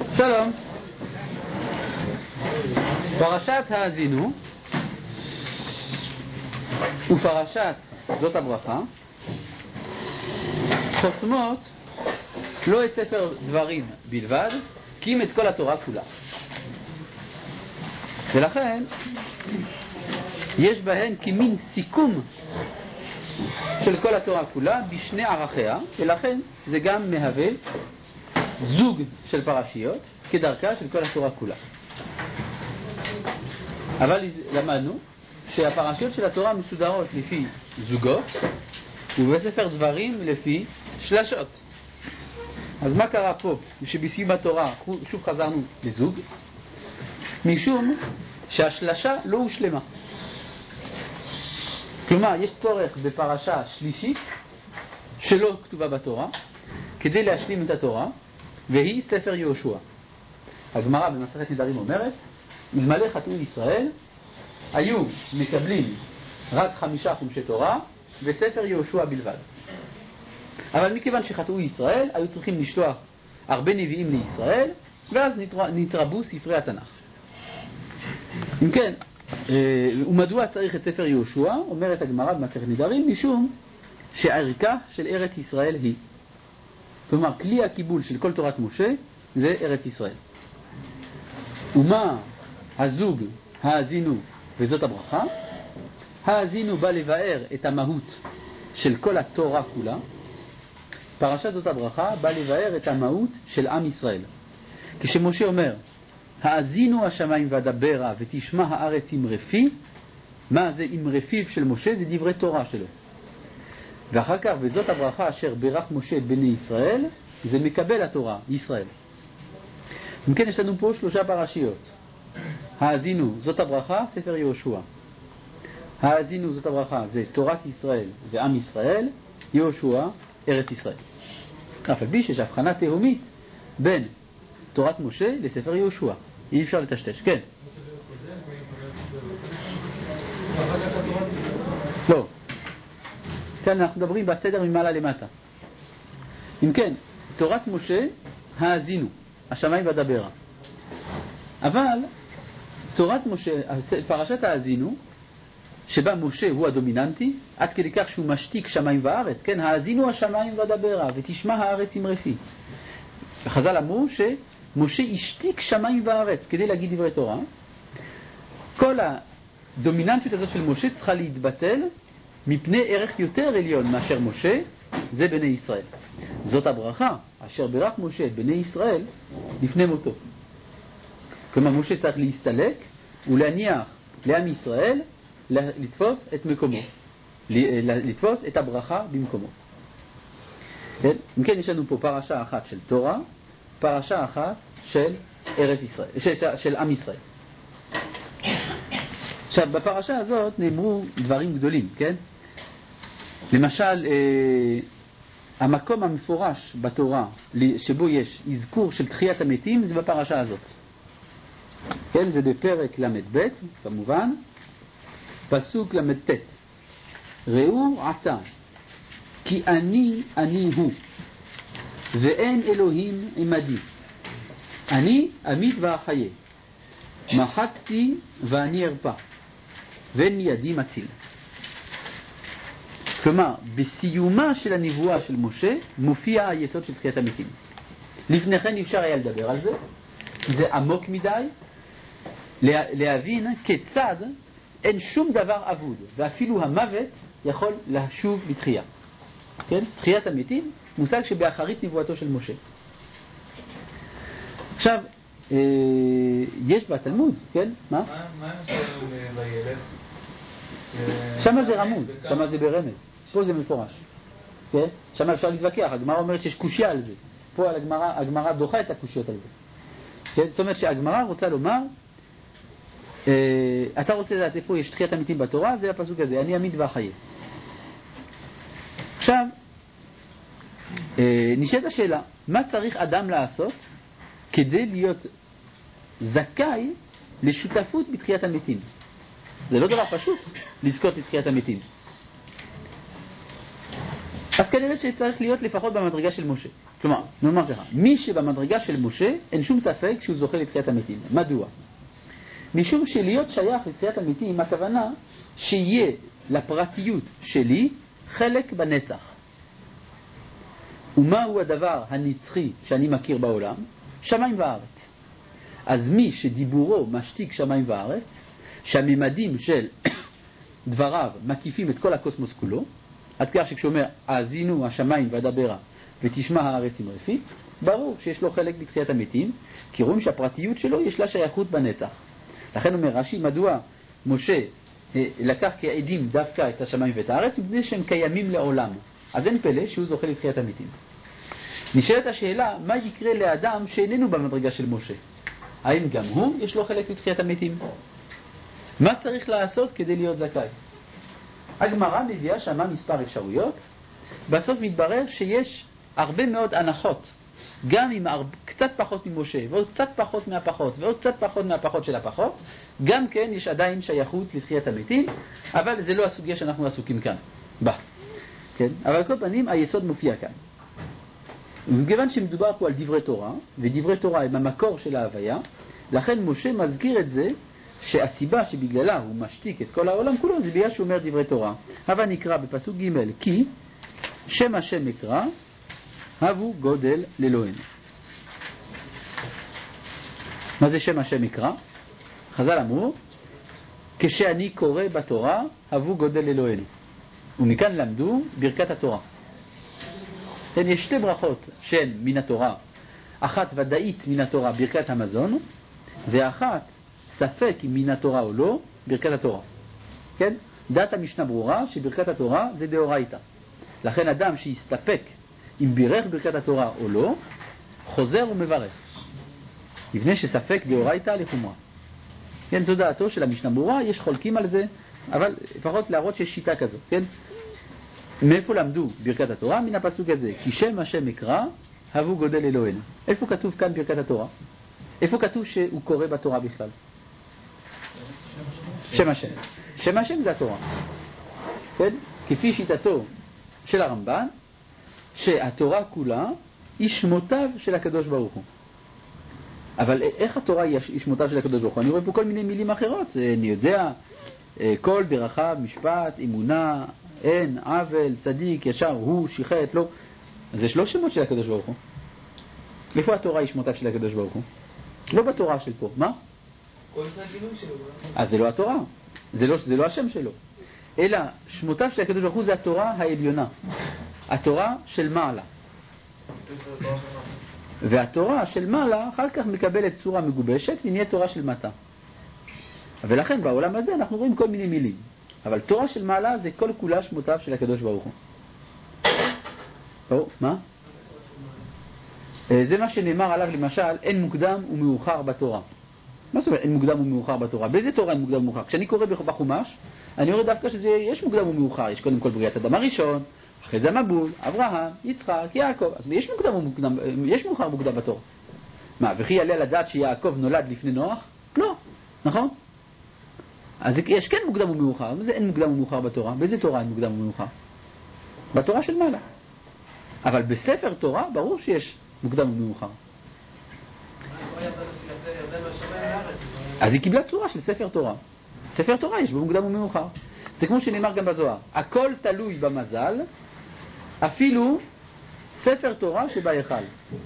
שלום. פרשת האזינו ופרשת זאת הברכה חותמות לא את ספר דברים בלבד, כי אם את כל התורה כולה. ולכן יש בהן כמין סיכום של כל התורה כולה בשני ערכיה, ולכן זה גם מהווה זוג של פרשיות כדרכה של כל התורה כולה. אבל למדנו שהפרשיות של התורה מסודרות לפי זוגות ובספר דברים לפי שלשות. אז מה קרה פה? שבסיום התורה שוב חזרנו לזוג, משום שהשלשה לא הושלמה. כלומר, יש צורך בפרשה שלישית שלא כתובה בתורה כדי להשלים את התורה, והיא ספר יהושע. הגמרא במסכת נדרים אומרת, אלמלא חטאו ישראל היו מקבלים רק 5 חומשי תורה וספר יהושע בלבד. אבל מכיוון שחטאו ישראל היו צריכים לשלוח הרבה נביאים לישראל, ואז נתרבו ספרי התנ"ך. אם כן, ומדוע צריך את ספר יהושע? אומרת הגמרא במסכת נדרים, משום שערכה של ארץ ישראל היא. כלומר, כלי הקיבול של כל תורת משה זה ארץ ישראל. ומה הזוג האזינו וזאת הברכה? האזינו בא לבאר את המהות של כל התורה כולה. פרשת זאת הברכה בא לבאר את המהות של עם ישראל. כשמשה אומר, האזינו השמיים ואדברה ותשמע הארץ אמרפי, מה זה אמרפיו של משה? זה דברי תורה שלו. ואחר כך, וזאת הברכה אשר ברך משה את בני ישראל, זה מקבל התורה, ישראל. אם כן, יש לנו פה 3 פרשיות. האזינו, זאת הברכה, ספר יהושע. האזינו, זאת הברכה, זה תורת ישראל ועם ישראל, יהושע, ארץ ישראל. אף על פי שיש הבחנה תהומית בין תורת משה לספר יהושע. אי אפשר לטשטש. כן. לא. כאן אנחנו מדברים בסדר ממעלה למטה. אם כן, תורת משה, האזינו, השמיים ואדברה. אבל תורת משה, פרשת האזינו, שבה משה הוא הדומיננטי, עד כדי כך שהוא משתיק שמיים וארץ, כן, האזינו השמיים ואדברה ותשמע הארץ אמרפי. חז"ל אמרו שמשה השתיק שמיים וארץ כדי להגיד דברי תורה. כל הדומיננטיות הזאת של משה צריכה להתבטל מפני ערך יותר עליון מאשר משה, זה בני ישראל. זאת הברכה אשר ברך משה את בני ישראל לפני מותו. כלומר, משה צריך להסתלק ולהניח לעם ישראל לתפוס את מקומו, לתפוס את הברכה במקומו. כן? אם כן, יש לנו פה פרשה אחת של תורה, פרשה אחת של ארץ ישראל, של עם ישראל. עכשיו, בפרשה הזאת נאמרו דברים גדולים, כן? למשל, המקום המפורש בתורה שבו יש אזכור של תחיית המתים זה בפרשה הזאת. כן, זה בפרק ל"ב, כמובן, פסוק ל"ט. ראו עתה, כי אני הוא, ואין אלוהים עמדי. אני אמית ואחיה. מחצתי ואני ארפא, ואין מידי מציל. כלומר, בסיומה של הנבואה של משה מופיע היסוד של תחיית המתים. לפני כן אפשר היה לדבר על זה, כי זה עמוק מדי להבין כיצד אין שום דבר אבוד, ואפילו המוות יכול לשוב לתחייה. כן? תחיית המתים, מושג שבאחרית נבואתו של משה. עכשיו, יש בתלמוד, כן? מה? מה נשאר לילד? שמה זה רמוז, שמה זה ברמז. פה זה מפורש. כן? שמה אפשר להתווכח, הגמרא אומרת שיש קושיה על זה. פה הגמרא דוחה את הקושיות על זה. כן? זאת אומרת שהגמרא רוצה לומר, אתה רוצה לדעת איפה יש תחיית המתים בתורה, זה הפסוק הזה, אני אמית ואחיה. עכשיו, נשאלת השאלה, מה צריך אדם לעשות כדי להיות זכאי לשותפות בתחיית המתים? זה לא דבר פשוט לזכות לתחיית המתים. אז כנראה שצריך להיות לפחות במדרגה של משה. כלומר, נאמר ככה, מי שבמדרגה של משה, אין שום ספק שהוא זוכה לתחיית המתים. מדוע? משום שלהיות שייך לתחיית המתים, הכוונה שיהיה לפרטיות שלי חלק בנצח. ומהו הדבר הנצחי שאני מכיר בעולם? שמיים וארץ. אז מי שדיבורו משתיק שמיים וארץ, שהממדים של דבריו מקיפים את כל הקוסמוס כולו, עד כך שכשהוא אומר, האזינו השמיים והדברה ותשמע הארץ עם רפי, ברור שיש לו חלק בתחיית המתים, כי רואים שהפרטיות שלו יש לה שייכות בנצח. לכן אומר רש"י, מדוע משה לקח כעדים דווקא את השמיים ואת הארץ, מפני שהם קיימים לעולם. אז אין פלא שהוא זוכה לתחיית המתים. נשאלת השאלה, מה יקרה לאדם שאיננו במדרגה של משה? האם גם הוא יש לו חלק לתחיית המתים? מה צריך לעשות כדי להיות זכאי? הגמרא מביאה שמה מספר אפשרויות, בסוף מתברר שיש הרבה מאוד הנחות, גם עם קצת פחות ממשה, ועוד קצת פחות מהפחות, ועוד קצת פחות מהפחות של הפחות, גם כן יש עדיין שייכות לתחיית המתים, אבל זה לא הסוגיה שאנחנו עסוקים כאן. כן? אבל על כל פנים היסוד מופיע כאן. וכיוון שמדובר פה על דברי תורה, ודברי תורה הם המקור של ההוויה, לכן משה מזכיר את זה, שהסיבה שבגללה הוא משתיק את כל העולם כולו, זה בגלל שהוא אומר דברי תורה. אבל נקרא בפסוק ג' כי שם השם אקרא, הבו גודל לאלוהינו. מה זה שם השם אקרא? חז"ל אמרו, כשאני קורא בתורה, הבו גודל לאלוהינו. ומכאן למדו ברכת התורה. יש שתי ברכות שהן מן התורה, אחת ודאית מן התורה, ברכת המזון, ואחת ספק אם מן התורה או לא, ברכת התורה. כן? דעת המשנה ברורה שברכת התורה זה דאורייתא. לכן אדם שיסתפק אם בירך ברכת התורה או לא, חוזר ומברך. לפני שספק דאורייתא לחומרה. כן, זו דעתו של המשנה ברורה, יש חולקים על זה, אבל לפחות להראות שיש שיטה כזאת, כן? מאיפה למדו ברכת התורה? מן הפסוק הזה, כי שם השם אקרא, הבו גודל אלוהינו. איפה כתוב כאן ברכת התורה? איפה כתוב שהוא קורא בתורה בכלל? שם השם. שם השם זה התורה. כן? כפי שיטתו של הרמב"ן, שהתורה כולה היא שמותיו של הקדוש ברוך הוא. אבל איך התורה היא שמותיו של הקדוש ברוך הוא? אני רואה פה כל מיני מילים אחרות. אני יודע, כל ברכה, משפט, אמונה, אין, עוול, צדיק, ישר, הוא, שיחת, לא. אז יש לא שמות של הקדוש ברוך הוא. איפה התורה היא שמותיו של הקדוש ברוך הוא? לא בתורה של פה. מה? כל זה הגילוי שלו. אז זה לא התורה. זה לא השם שלו. אלא שמותיו של הקדוש ברוך הוא זה התורה העליונה. התורה של מעלה. והתורה של מעלה אחר כך מקבלת צורה מגובשת ונהיה תורה של מטה. ולכן בעולם הזה אנחנו רואים כל מיני מילים. אבל תורה של מעלה זה כל כולה שמותיו של הקדוש ברוך הוא. מה? זה מה שנאמר עליו למשל, אין מוקדם ומאוחר בתורה. מה זאת אומרת אין מוקדם ומאוחר בתורה? באיזה תורה אין מוקדם ומאוחר? כשאני קורא בחומש, אני רואה דווקא שיש מוקדם ומאוחר. יש קודם כל בריאת אדם הראשון, אחרי זה המבול, אברהם, יצחק, יעקב. אז יש מוקדם ומוקדם, יש מאוחר מוקדם בתורה. מה, וכי יעלה לדעת שיעקב נולד לפני נוח? לא, נכון? אז יש כן מוקדם ומאוחר. מה זה אין מוקדם ומאוחר בתורה? באיזה תורה אין מוקדם ומאוחר? בתורה של מעלה. אבל בספר תורה ברור שיש מוקדם ומאוחר. אז היא קיבלה צורה של ספר תורה. ספר תורה יש בו מוקדם ומאוחר. זה כמו שנאמר גם בזוהר. הכל תלוי במזל, אפילו ספר תורה שבהיכל.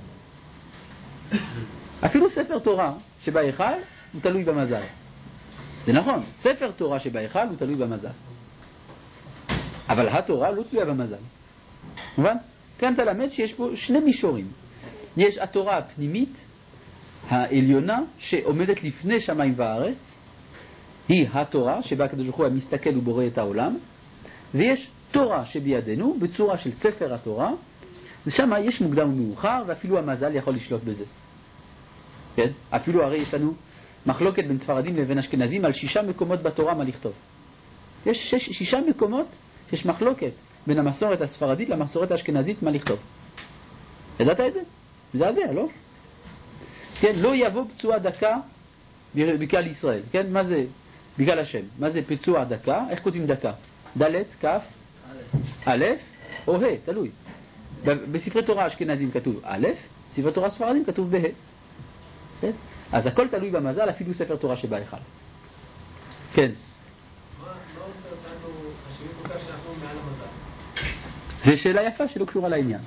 אפילו ספר תורה שבהיכל הוא תלוי במזל. זה נכון, ספר תורה שבהיכל הוא תלוי במזל. אבל התורה לא תלויה במזל. מובן? כאן אתה למד שיש פה שני מישורים. יש התורה הפנימית, העליונה, שעומדת לפני שמיים וארץ, היא התורה שבה הקדוש ברוך הוא מסתכל ובורא את העולם, ויש תורה שבידינו בצורה של ספר התורה, ושם יש מוקדם ומאוחר, ואפילו המזל יכול לשלוט בזה. כן? אפילו הרי יש לנו מחלוקת בין ספרדים לבין אשכנזים על 6 מקומות בתורה מה לכתוב. יש 6 מקומות שיש מחלוקת בין המסורת הספרדית למסורת האשכנזית מה לכתוב. ידעת את זה? זה הזה, לא? כן, לא יבוא פצועה דקה בקהל ישראל. כן, מה זה בקהל השם? מה זה פצועה דקה? איך כותבים דקה? ד' כ' א', או ה', תלוי. בספרי תורה אשכנזים כתוב א', בספרי תורה ספרדים כתוב בה'. כן? אז הכל תלוי במזל, אפילו ספר תורה שבהיכל. כן. מה עושה אותנו חשיבים כל כך שאנחנו מעל המזל? זו שאלה יפה שלא קשורה לעניין.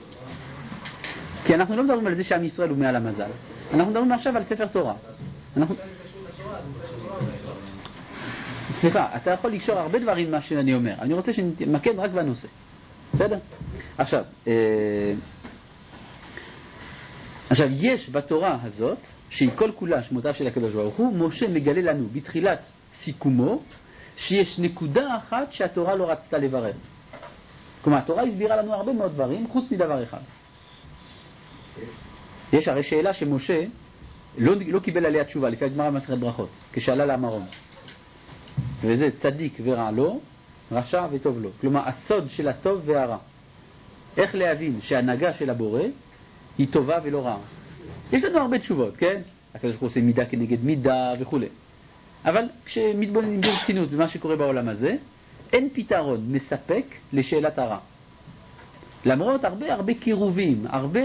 כי אנחנו לא מדברים על זה שעם ישראל הוא מעל המזל. אנחנו מדברים עכשיו על ספר תורה. סליחה, אתה יכול לקשור הרבה דברים מה שאני אומר. אני רוצה שנתמקד רק בנושא. בסדר? עכשיו, יש בתורה הזאת, שהיא כל כולה שמותיו של הקדוש ברוך הוא, משה מגלה לנו בתחילת סיכומו, שיש נקודה אחת שהתורה לא רצתה לברר. כלומר, התורה הסבירה לנו הרבה מאוד דברים, חוץ מדבר אחד. יש הרי שאלה שמשה לא קיבל עליה תשובה, לפי הגמרא במסכת ברכות, כשעלה לאמרון. וזה צדיק ורע לו, רשע וטוב לו. כלומר, הסוד של הטוב והרע. איך להבין שההנהגה של הבורא היא טובה ולא רעה. יש לנו הרבה תשובות, כן? הקדוש ברוך הוא עושה מידה כנגד מידה וכו'. אבל כשמתבוננים ברצינות במה שקורה בעולם הזה, אין פתרון מספק לשאלת הרע. למרות הרבה קירובים, הרבה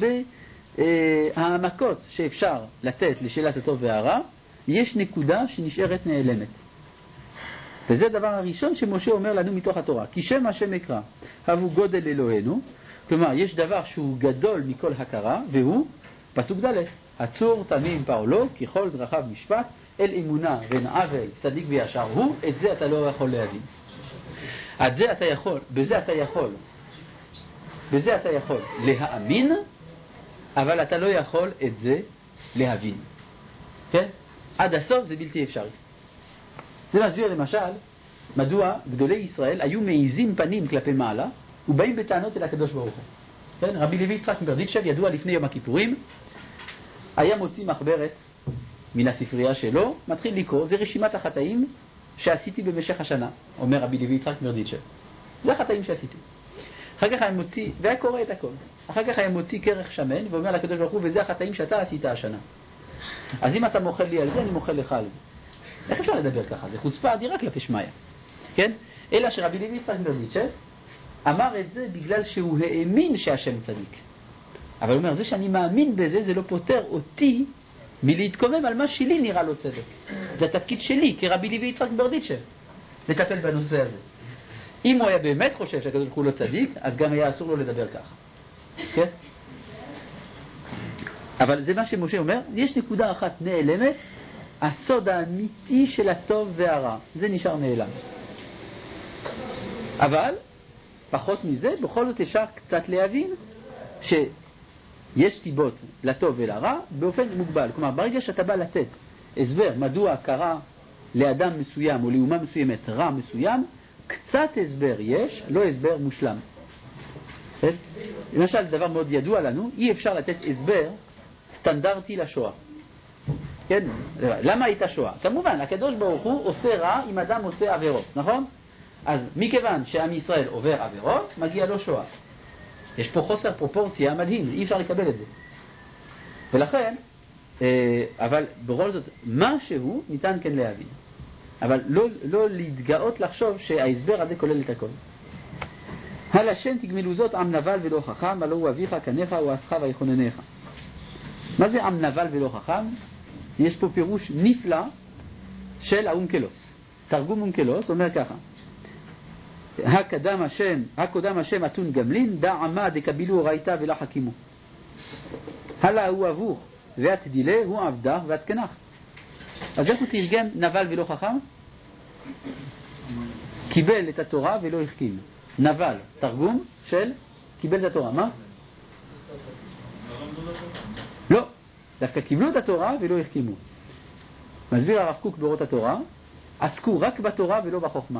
העמקות שאפשר לתת לשאלת הטוב והרע, יש נקודה שנשארת נעלמת. וזה הדבר הראשון שמשה אומר לנו מתוך התורה. כי שם השם אקרא, הבו גודל אלוהינו. כלומר, יש דבר שהוא גדול מכל הכרה, והוא פסוק ד' הצור תמים פעולו, ככל דרכיו משפט, אל אמונה ואין עוול, צדיק וישר הוא. את זה אתה לא יכול להבין. את זה אתה יכול, בזה אתה יכול להאמין, אבל אתה לא יכול את זה להבין. כן? עד הסוף זה בלתי אפשרי. זה מסביר למשל מדוע גדולי ישראל היו מעיזים פנים כלפי מעלה ובאים בטענות אל הקדוש ברוך הוא. כן? רבי לוי יצחק מברדיצ'ב, ידוע לפני יום הכיפורים, היה מוציא מחברת מן הספרייה שלו, מתחיל לקרוא, זה רשימת החטאים שעשיתי במשך השנה, אומר רבי לוי יצחק מברדיצ'ב. זה החטאים שעשיתי. אחר כך היה מוציא, והיה קורא את הכל. אחר כך היה מוציא כרך שמן ואומר לקדוש ברוך הוא, וזה החטאים שאתה עשית השנה. אז אם אתה מוחל לי על זה, אני מוחל לך על זה. איך אפשר לדבר ככה? זה חוצפה אדירה כלפי שמיא. כן? אלא שרבי לוי יצחק מברדיצ'ב אמר את זה בגלל שהוא האמין שהשם צדיק. אבל הוא אומר, זה שאני מאמין בזה, זה לא פותר אותי מלהתקומם על מה שלי נראה לו צדק. זה התפקיד שלי כרבי לוי יצחק מברדיצ'ב לטפל בנושא הזה. אם הוא היה באמת חושב שהקדוש ברוך הוא לא צדיק, אז גם היה אסור לו לדבר ככה. כן? אבל זה מה שמשה אומר, יש נקודה אחת נעלמת, הסוד האמיתי של הטוב והרע. זה נשאר נעלם. אבל, פחות מזה, בכל זאת אפשר קצת להבין שיש סיבות לטוב ולרע באופן מוגבל. כלומר, ברגע שאתה בא לתת הסבר מדוע קרה לאדם מסוים או לאומה מסוימת רע מסוים, קצת הסבר יש, לא הסבר מושלם. למשל, דבר מאוד ידוע לנו, אי אפשר לתת הסבר סטנדרטי לשואה. כן? למה הייתה שואה? כמובן, הקדוש ברוך הוא עושה רע אם אדם עושה עבירות, נכון? אז מכיוון שעם ישראל עובר עבירות, מגיע לו שואה. יש פה חוסר פרופורציה מדהים, אי אפשר לקבל את זה. ולכן, אבל בכל זאת, משהו ניתן כן להבין. אבל לא להתגאות לחשוב שההסבר הזה כולל את הכל. הלשם תגמלו זאת עם נבל ולא חכם, הלא הוא אביך, קניך, הוא עשך ויחוננך. מה זה עם נבל ולא חכם? יש פה פירוש נפלא של האונקלוס. תרגום אונקלוס אומר ככה: הקודם השם אתון גמלין, דע עמה דקבילו ראיתה ולא חכימו. הלא הוא אבוך ואת דילה, הוא עבדך ואת קנך. אז איך הוא תרגם נבל ולא חכם? קיבל את התורה ולא החכים. נבל, תרגום של קיבל את התורה. מה? לא, דווקא קיבלו את התורה ולא החכימו. מסביר הרב קוק באורות התורה, עסקו רק בתורה ולא בחוכמה.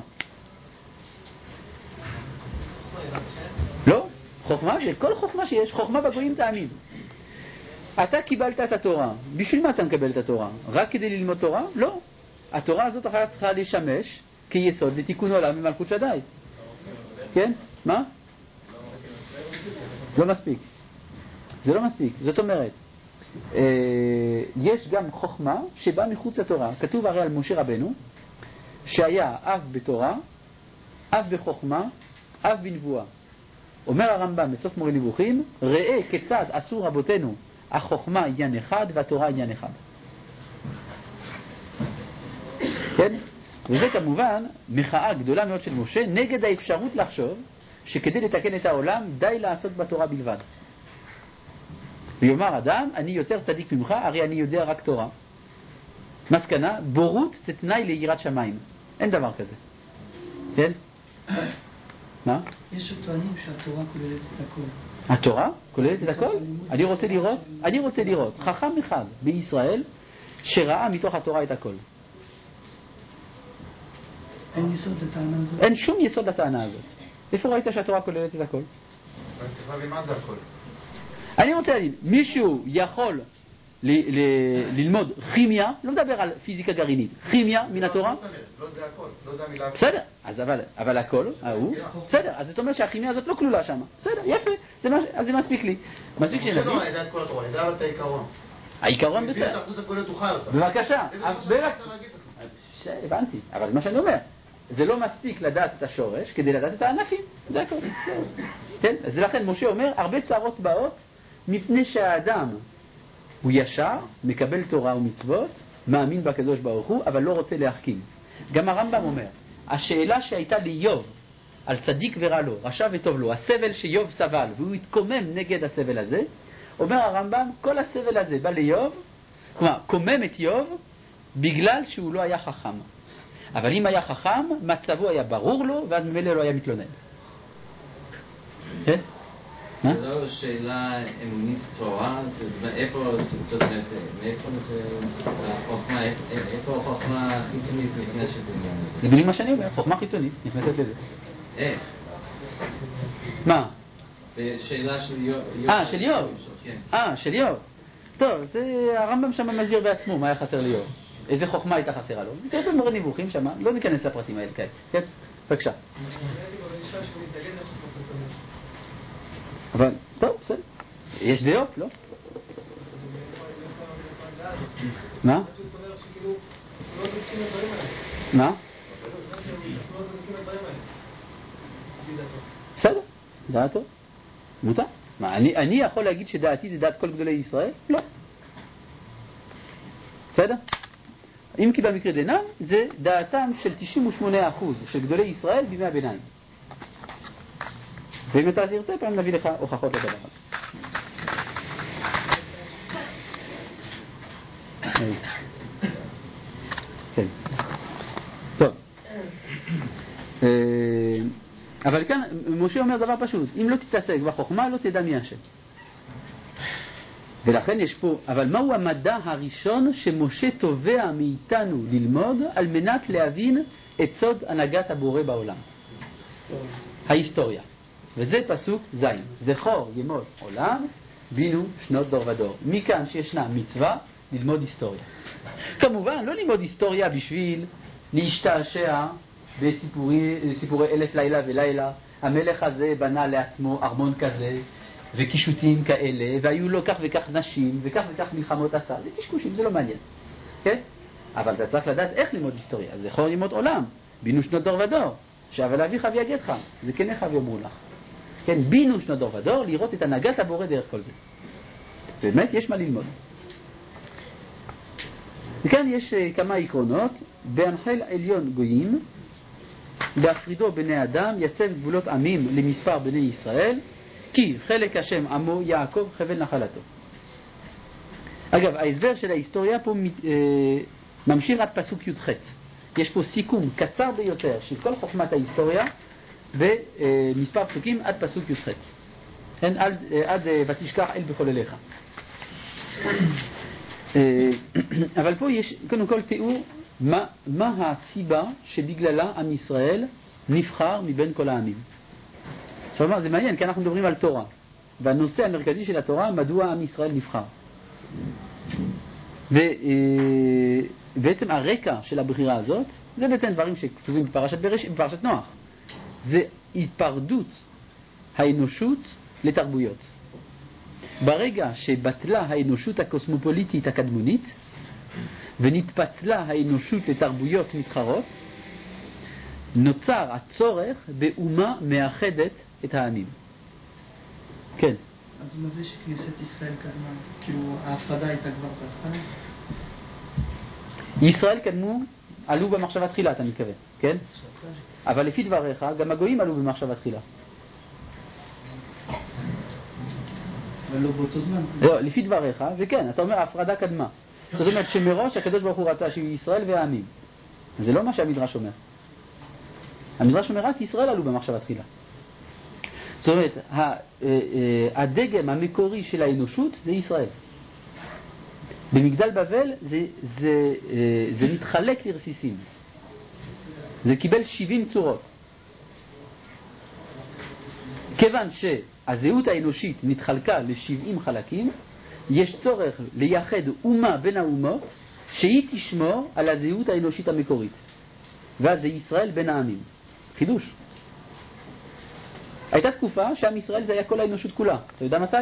לא, חוכמה שכל חוכמה שיש, חוכמה בגויים תאמין. אתה קיבלת את התורה, בשביל מה אתה מקבל את התורה? רק כדי ללמוד תורה? לא. התורה הזאת אחת צריכה לשמש כיסוד לתיקון עולם ממלכות שדי. כן? מה? לא מספיק. זה לא מספיק. זאת אומרת, יש גם חוכמה שבאה מחוץ לתורה. כתוב הרי על משה רבנו שהיה אב בתורה, אב בחוכמה, אב בנבואה. אומר הרמב"ם בסוף מורה נבוכים, ראה כיצד עשו רבותינו, החוכמה עניין אחד והתורה עניין אחד. כן? וזה כמובן מחאה גדולה מאוד של משה נגד האפשרות לחשוב שכדי לתקן את העולם די לעשות בתורה בלבד. ויאמר אדם, אני יותר צדיק ממך, הרי אני יודע רק תורה. מסקנה, בורות זה תנאי ליראת שמיים. אין דבר כזה. כן? מה? יש שטוענים שהתורה כוללת את הכל. התורה כוללת את הכל? אני רוצה לראות חכם אחד בישראל שראה מתוך התורה את הכל. אין יסוד לטענה הזאת. אין שום יסוד לטענה הזאת. איפה ראית שהתורה כוללת את הכל? אני צריך להבין מה זה הכל. אני רוצה להגיד, מישהו יכול ללמוד כימיה, לא מדבר על פיזיקה גרעינית, כימיה מן התורה? לא יודע הכל, לא יודע מילה. בסדר, אבל הכל, בסדר, אז זאת אומרת שהכימיה הזאת לא כלולה שם. בסדר, יפה, אז זה מספיק לי. מספיק שנבין. לא, אני יודע את כל התורה, אני יודע את העיקרון. העיקרון בסדר. בבקשה. הבנתי, אבל זה מה שאני אומר. זה לא מספיק לדעת את השורש כדי לדעת את הענפים, זה הכל. כן? אז לכן משה אומר, הרבה צרות באות מפני שהאדם הוא ישר, מקבל תורה ומצוות, מאמין בקדוש ברוך הוא, אבל לא רוצה להחכים. גם הרמב"ם אומר, השאלה שהייתה ליוב על צדיק ורע לו, רשע וטוב לו, הסבל שיוב סבל, והוא התקומם נגד הסבל הזה, אומר הרמב"ם, כל הסבל הזה בא ליוב, כלומר, קומם את יוב בגלל שהוא לא היה חכם. אבל אם היה חכם, מצבו היה ברור לו, ואז ממילא לא היה מתלונן. כן? זה לא שאלה אמונית תורה, מאיפה זה החוכמה, איפה החוכמה חיצונית נכנסת לזה? זה בלי מה שאני אומר, חוכמה חיצונית נכנסת לזה. איך? מה? שאלה של יוב. של יוב. של יוב. טוב, זה הרמב"ם שם מסביר בעצמו מה היה חסר ליוב. איזה חוכמה הייתה חסרה לו. זה במורה נבוכים שם, לא ניכנס לפרטים האלה, כן? בבקשה. אבל, טוב, בסדר. יש דעות, לא? מה? מה? בסדר, דעתו. מותר. מה, אני יכול להגיד שדעתי זה דעת כל גדולי ישראל? לא. בסדר? אם כי במקרה דנן, זה דעתם של 98% של גדולי ישראל בימי הביניים. ואם אתה תרצה, פעם נביא לך הוכחות לדבר הזה. כן. טוב. אבל כאן, משה אומר דבר פשוט, אם לא תתעסק בחוכמה, לא תדע מי השם. ולכן יש פה, אבל מהו המדע הראשון שמשה תובע מאיתנו ללמוד על מנת להבין את סוד הנהגת הבורא בעולם? ההיסטוריה. וזה פסוק זין. זכור ימות עולם, בינו שנות דור ודור. מכאן שישנה מצווה ללמוד היסטוריה. כמובן, לא ללמוד היסטוריה בשביל להשתעשע בסיפורי אלף לילה ולילה. המלך הזה בנה לעצמו ארמון כזה, וקישוטים כאלה, והיו לו כך וכך נשים, וכך וכך מלחמות עשה. זה קשקושים, זה לא מעניין. כן? אבל אתה צריך לדעת איך ללמוד היסטוריה. זכור ימות עולם, בינו שנות דור ודור. שב אל אביך ויגדך, זה כנך ויאמרו לך. כן, בינו שנות דור ודור, לראות את הנהגת הבורא דרך כל זה. באמת, יש מה ללמוד. וכאן יש כמה עקרונות. בהנחל עליון גויים, בהפרידו בני אדם, יצב גבולות עמים למספר בני ישראל, כי חלק השם עמו יעקב חבל נחלתו. אגב, ההסבר של ההיסטוריה פה ממשיך עד פסוק י"ח. יש פה סיכום קצר ביותר של כל חוכמת ההיסטוריה במספר פסוקים עד פסוק י"ח. עד ותשכח אל בכל אליך. אבל פה יש קודם כל תיאור מה הסיבה שבגללה עם ישראל נבחר מבין כל העמים. עכשיו זה מעניין, כי אנחנו מדברים על תורה, והנושא המרכזי של התורה, מדוע עם ישראל נבחר. ובעצם הרקע של הבחירה הזאת, זה בעצם דברים שכתובים בפרשת נוח. זה התפרדות האנושות לתרבויות. ברגע שבטלה האנושות הקוסמופוליטית הקדמונית, ונתפצלה האנושות לתרבויות מתחרות, נוצר הצורך באומה מאחדת את העמים. כן. אז מה זה שכנסת ישראל קדמה? כאילו ההפרדה הייתה כבר בהתחלה? ישראל קדמו, עלו במחשבה תחילה, אתה מתכוון, כן? אבל לפי דבריך, גם הגויים עלו במחשבה תחילה. אבל לא באותו זמן. לא, לפי דבריך, זה כן, אתה אומר ההפרדה קדמה. זאת אומרת שמראש הקדוש ברוך הוא רצה שיהיו ישראל והעמים. זה לא מה שהמדרש אומר. המדרש אומר רק ישראל עלו במחשבה תחילה. זאת אומרת, הדגם המקורי של האנושות זה ישראל. במגדל בבל זה מתחלק לרסיסים. זה קיבל 70 צורות. כיוון שהזהות האנושית נתחלקה ל-70 חלקים, יש צורך לייחד אומה בין האומות שהיא תשמור על הזהות האנושית המקורית. ואז זה ישראל בין העמים. חידוש. הייתה תקופה שעם ישראל זה היה כל האנושות כולה. אתה יודע מתי?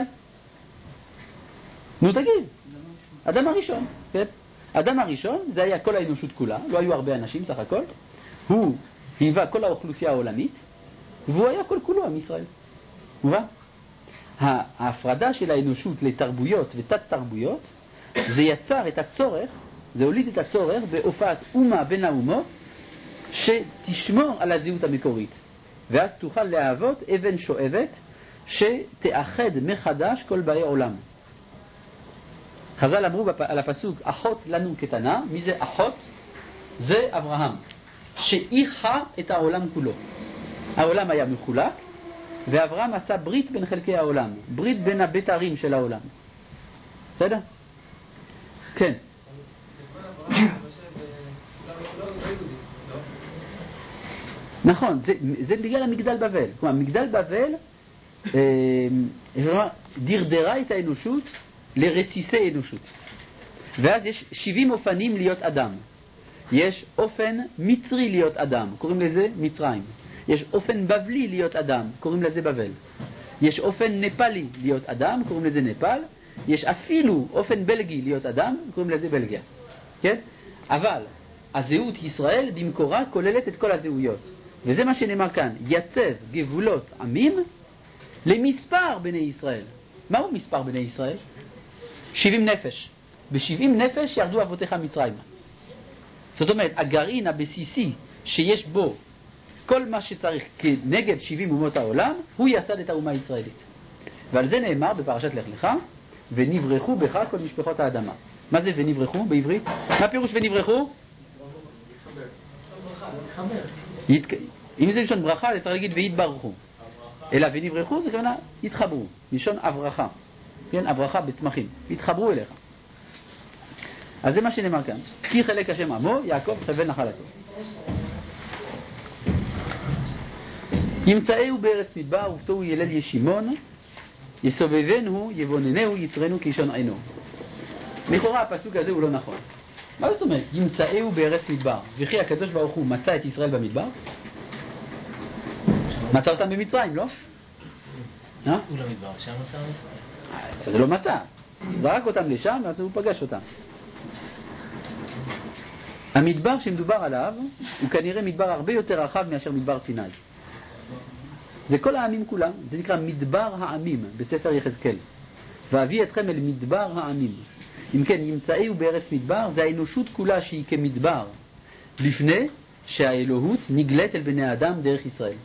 נו תגיד. אדם הראשון. כן? אדם הראשון זה היה כל האנושות כולה. לא היו הרבה אנשים סך הכל. הוא היווה כל האוכלוסייה העולמית. והוא היה כל כולו עם ישראל. מובן? ההפרדה של האנושות לתרבויות ותת תרבויות זה יצר את הצורך, זה הוליד את הצורך בהופעת אומה בין האומות שתשמור על הזהות המקורית. ואז תוכל להוות אבן שואבת שתאחד מחדש כל באי עולם. חז"ל אמרו על הפסוק אחות לנו קטנה. מי זה אחות? זה אברהם שאיחה את העולם כולו. העולם היה מחולק ואברהם עשה ברית בין חלקי העולם, ברית בין הבתרים של העולם. בסדר? כן. נכון, זה בגלל המגדל בבל. כלומר, מגדל בבל דרדרה את האנושות לרסיסי אנושות. ואז יש 70 אופנים להיות אדם. יש אופן מצרי להיות אדם, קוראים לזה מצרים. יש אופן בבלי להיות אדם, קוראים לזה בבל. יש אופן נפאלי להיות אדם, קוראים לזה נפאל. יש אפילו אופן בלגי להיות אדם, קוראים לזה בלגיה. כן? אבל הזהות ישראל במקורה כוללת את כל הזהויות. וזה מה שנאמר כאן, יצב גבולות עמים למספר בני ישראל. מהו מספר בני ישראל? 70 נפש. ב-70 נפש ירדו אבותיך מצרים. זאת אומרת, הגרעין הבסיסי שיש בו כל מה שצריך כנגד 70 אומות העולם, הוא יסד את האומה הישראלית. ועל זה נאמר בפרשת לך לך, ונברחו בך כל משפחות האדמה. מה זה ונברחו בעברית? מה פירוש ונברחו? אם זה לשון ברכה, צריך להגיד והתברכו. אלא ונברחו זה כוונה התחברו, לשון אברכה. כן, אברכה בצמחים, התחברו אליך. אז זה מה שנאמר כאן. כי חלק השם עמו, יעקב חבל נחלתו. ימצאהו בארץ מדבר, ובתוהו ילל ישימון, יסובבנו, יבוננהו, יצרנו כאישון עינו. לכאורה הפסוק הזה הוא לא נכון. מה זאת אומרת? ימצאהו בארץ מדבר. וכי הקדוש ברוך הוא מצא את ישראל במדבר? מצא אותם במצרים, לא? הוא למדבר, שם מצא אותם? זה לא מצא. זרק אותם לשם, אז הוא פגש אותם. המדבר שמדובר עליו הוא כנראה מדבר הרבה יותר רחב מאשר מדבר סיני. זה כל העמים כולם, זה נקרא מדבר העמים בספר יחזקאל. ואביא אתכם אל מדבר העמים. אם כן, ימצאהו בארץ מדבר, זה האנושות כולה שהיא כמדבר, לפני שהאלוהות נגלית אל בני האדם דרך ישראל.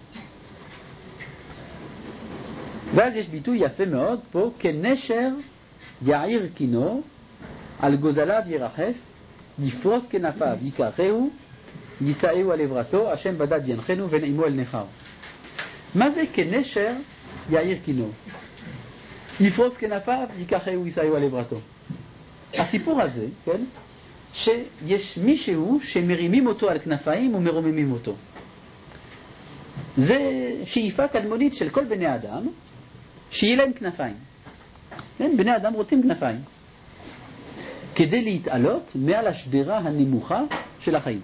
ואז יש ביטוי יפה מאוד פה, כנשר יעיר קינו, על גוזליו ירחף, יפרוס כנפיו ייקחהו, יישאהו על עברתו, השם בדד ינחנו ונעימו אל נחר. מה זה כנשר יעיר קינו? יפרוס כנפיו ייקחהו, יישאהו על עברתו. הסיפור הזה, כן, שיש מישהו שמרימים אותו על כנפיים ומרוממים אותו. זה שאיפה קדמונית של כל בני האדם, שיהיה להם כנפיים. כן, בני האדם רוצים כנפיים. כדי להתעלות מעל השדרה הנמוכה של החיים.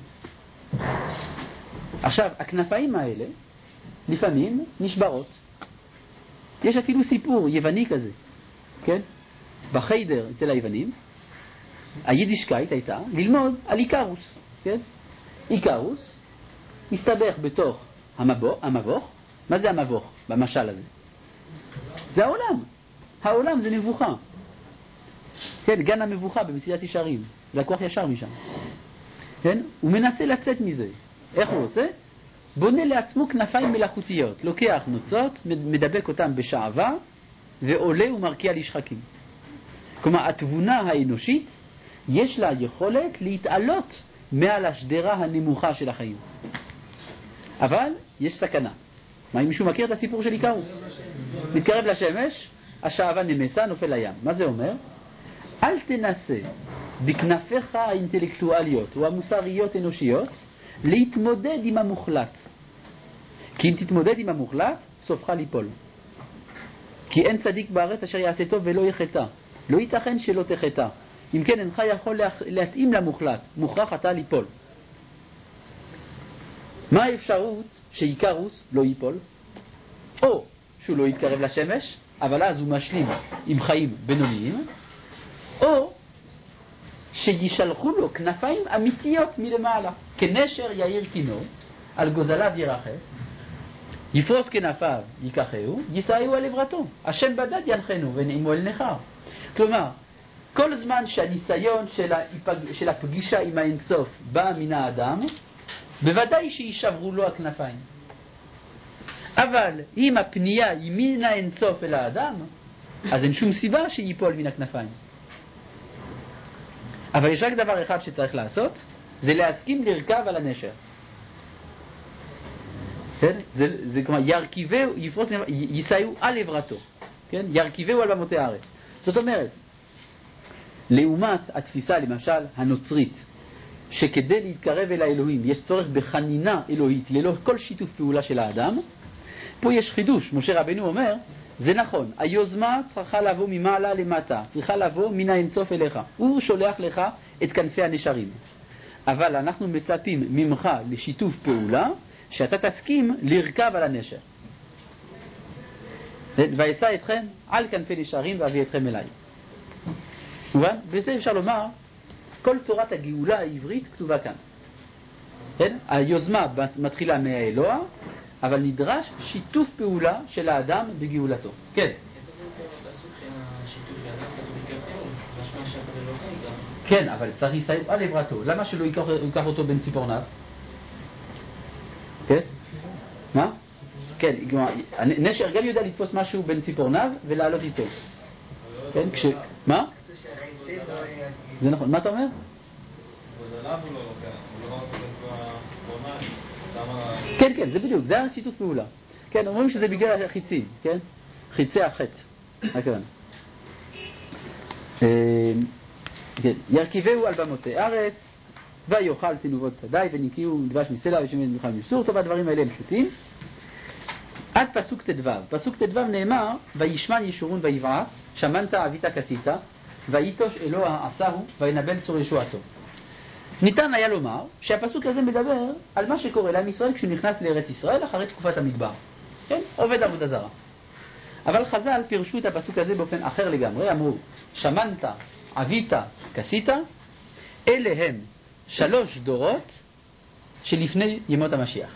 עכשיו, הכנפיים האלה לפעמים נשברות. יש אפילו סיפור יווני כזה, כן? בחיידר אצל היוונים, היידישקייט הייתה ללמוד על איקרוס, כן? איקרוס הסתבך בתוך המבוך. מה זה המבוך במשל הזה? זה העולם. העולם זה מבוכה. כן, גן המבוכה במסילת ישרים. לקוח ישר משם. כן? הוא מנסה לצאת מזה. איך הוא עושה? בונה לעצמו כנפיים מלאכותיות. לוקח נוצות, מדבק אותם בשעבה, ועולה ומרקיע לשחקים. כלומר, התבונה האנושית, יש לה יכולת להתעלות מעל השדרה הנמוכה של החיים. אבל יש סכנה. מה, אם מישהו מכיר את הסיפור של איקרוס? מתקרב לשמש, השעבה נמסה, נופל לים. מה זה אומר? אל תנסה בכנפיך האינטלקטואליות או המוסריות אנושיות להתמודד עם המוחלט. כי אם תתמודד עם המוחלט, סופך ליפול. כי אין צדיק בארץ אשר יעשה טוב ולא יחטא. לא ייתכן שלא תחטא. אם כן, אינך יכול להתאים למוחלט. מוכרח אתה ליפול. מה האפשרות שאיקרוס לא ייפול? או שהוא לא יתקרב לשמש, אבל אז הוא משלים עם חיים בינוניים, או שישלחו לו כנפיים אמיתיות מלמעלה. כנשר יאיר קינו, על גוזליו ירחף, יפרוס כנפיו ייקחהו, יישאהו על עברתו. השם בדד ינחנו ונעימו אל נחר. כלומר, כל זמן שהניסיון של הפגישה עם האינסוף בא מן האדם, בוודאי שישברו לו הכנפיים. אבל אם הפנייה היא מן האינסוף אל האדם, אז אין שום סיבה שיפול מן הכנפיים. אבל יש רק דבר אחד שצריך לעשות, זה להסכים לרכב על הנשר. כן? זה כלומר, ירכיבהו, יפרוס, יישאהו על עברתו. כן? ירכיבהו על במותי הארץ. זאת אומרת, לעומת התפיסה למשל הנוצרית, שכדי להתקרב אל האלוהים יש צורך בחנינה אלוהית ללא כל שיתוף פעולה של האדם, פה יש חידוש. משה רבנו אומר, זה נכון, היוזמה צריכה לבוא ממעלה למטה, צריכה לבוא מן האינסוף אליך. הוא שולח לך את כנפי הנשרים. אבל אנחנו מצפים ממך לשיתוף פעולה, שאתה תסכים לרכב על הנשר. ואשא אתכם על כנפי נשרים ואביא אתכם אליי. וזה אפשר לומר, כל תורת הגאולה העברית כתובה כאן. כן? היוזמה מתחילה מהאלוה, אבל נדרש שיתוף פעולה של האדם בגאולתו. כן. כן, אבל צריך לסיים על עברתו. למה שלא ייקח אותו בין ציפורניו? כן? מה? כן, נשר גם יודע לתפוס משהו בין ציפורניו ולעלות איתו. כן, מה? זה נכון. מה אתה אומר? כן, כן, זה בדיוק, זה השיתוף פעולה. כן, אומרים שזה בגלל החיצים, כן? חיצי החטא. ירכיבהו על במותי ארץ, ויאכל תנובות שדי, וניקיהו דבש מסלע ושמן יאכל מסור. טוב, הדברים האלה הם פשוטים. עד פסוק ט"ו. פסוק ט"ו נאמר, וישמן ישורון ויבעט, שמנת אביתה כסית, ויתוש אלוה עשהו, וינבל צור ישועתו. ניתן היה לומר שהפסוק הזה מדבר על מה שקורה לעם ישראל כשהוא נכנס לארץ ישראל אחרי תקופת המדבר. כן? עובד עבודה זרה. אבל חז"ל פירשו את הפסוק הזה באופן אחר לגמרי, אמרו, שמנת אביתה כסית, אלה הם 3 דורות שלפני ימות המשיח.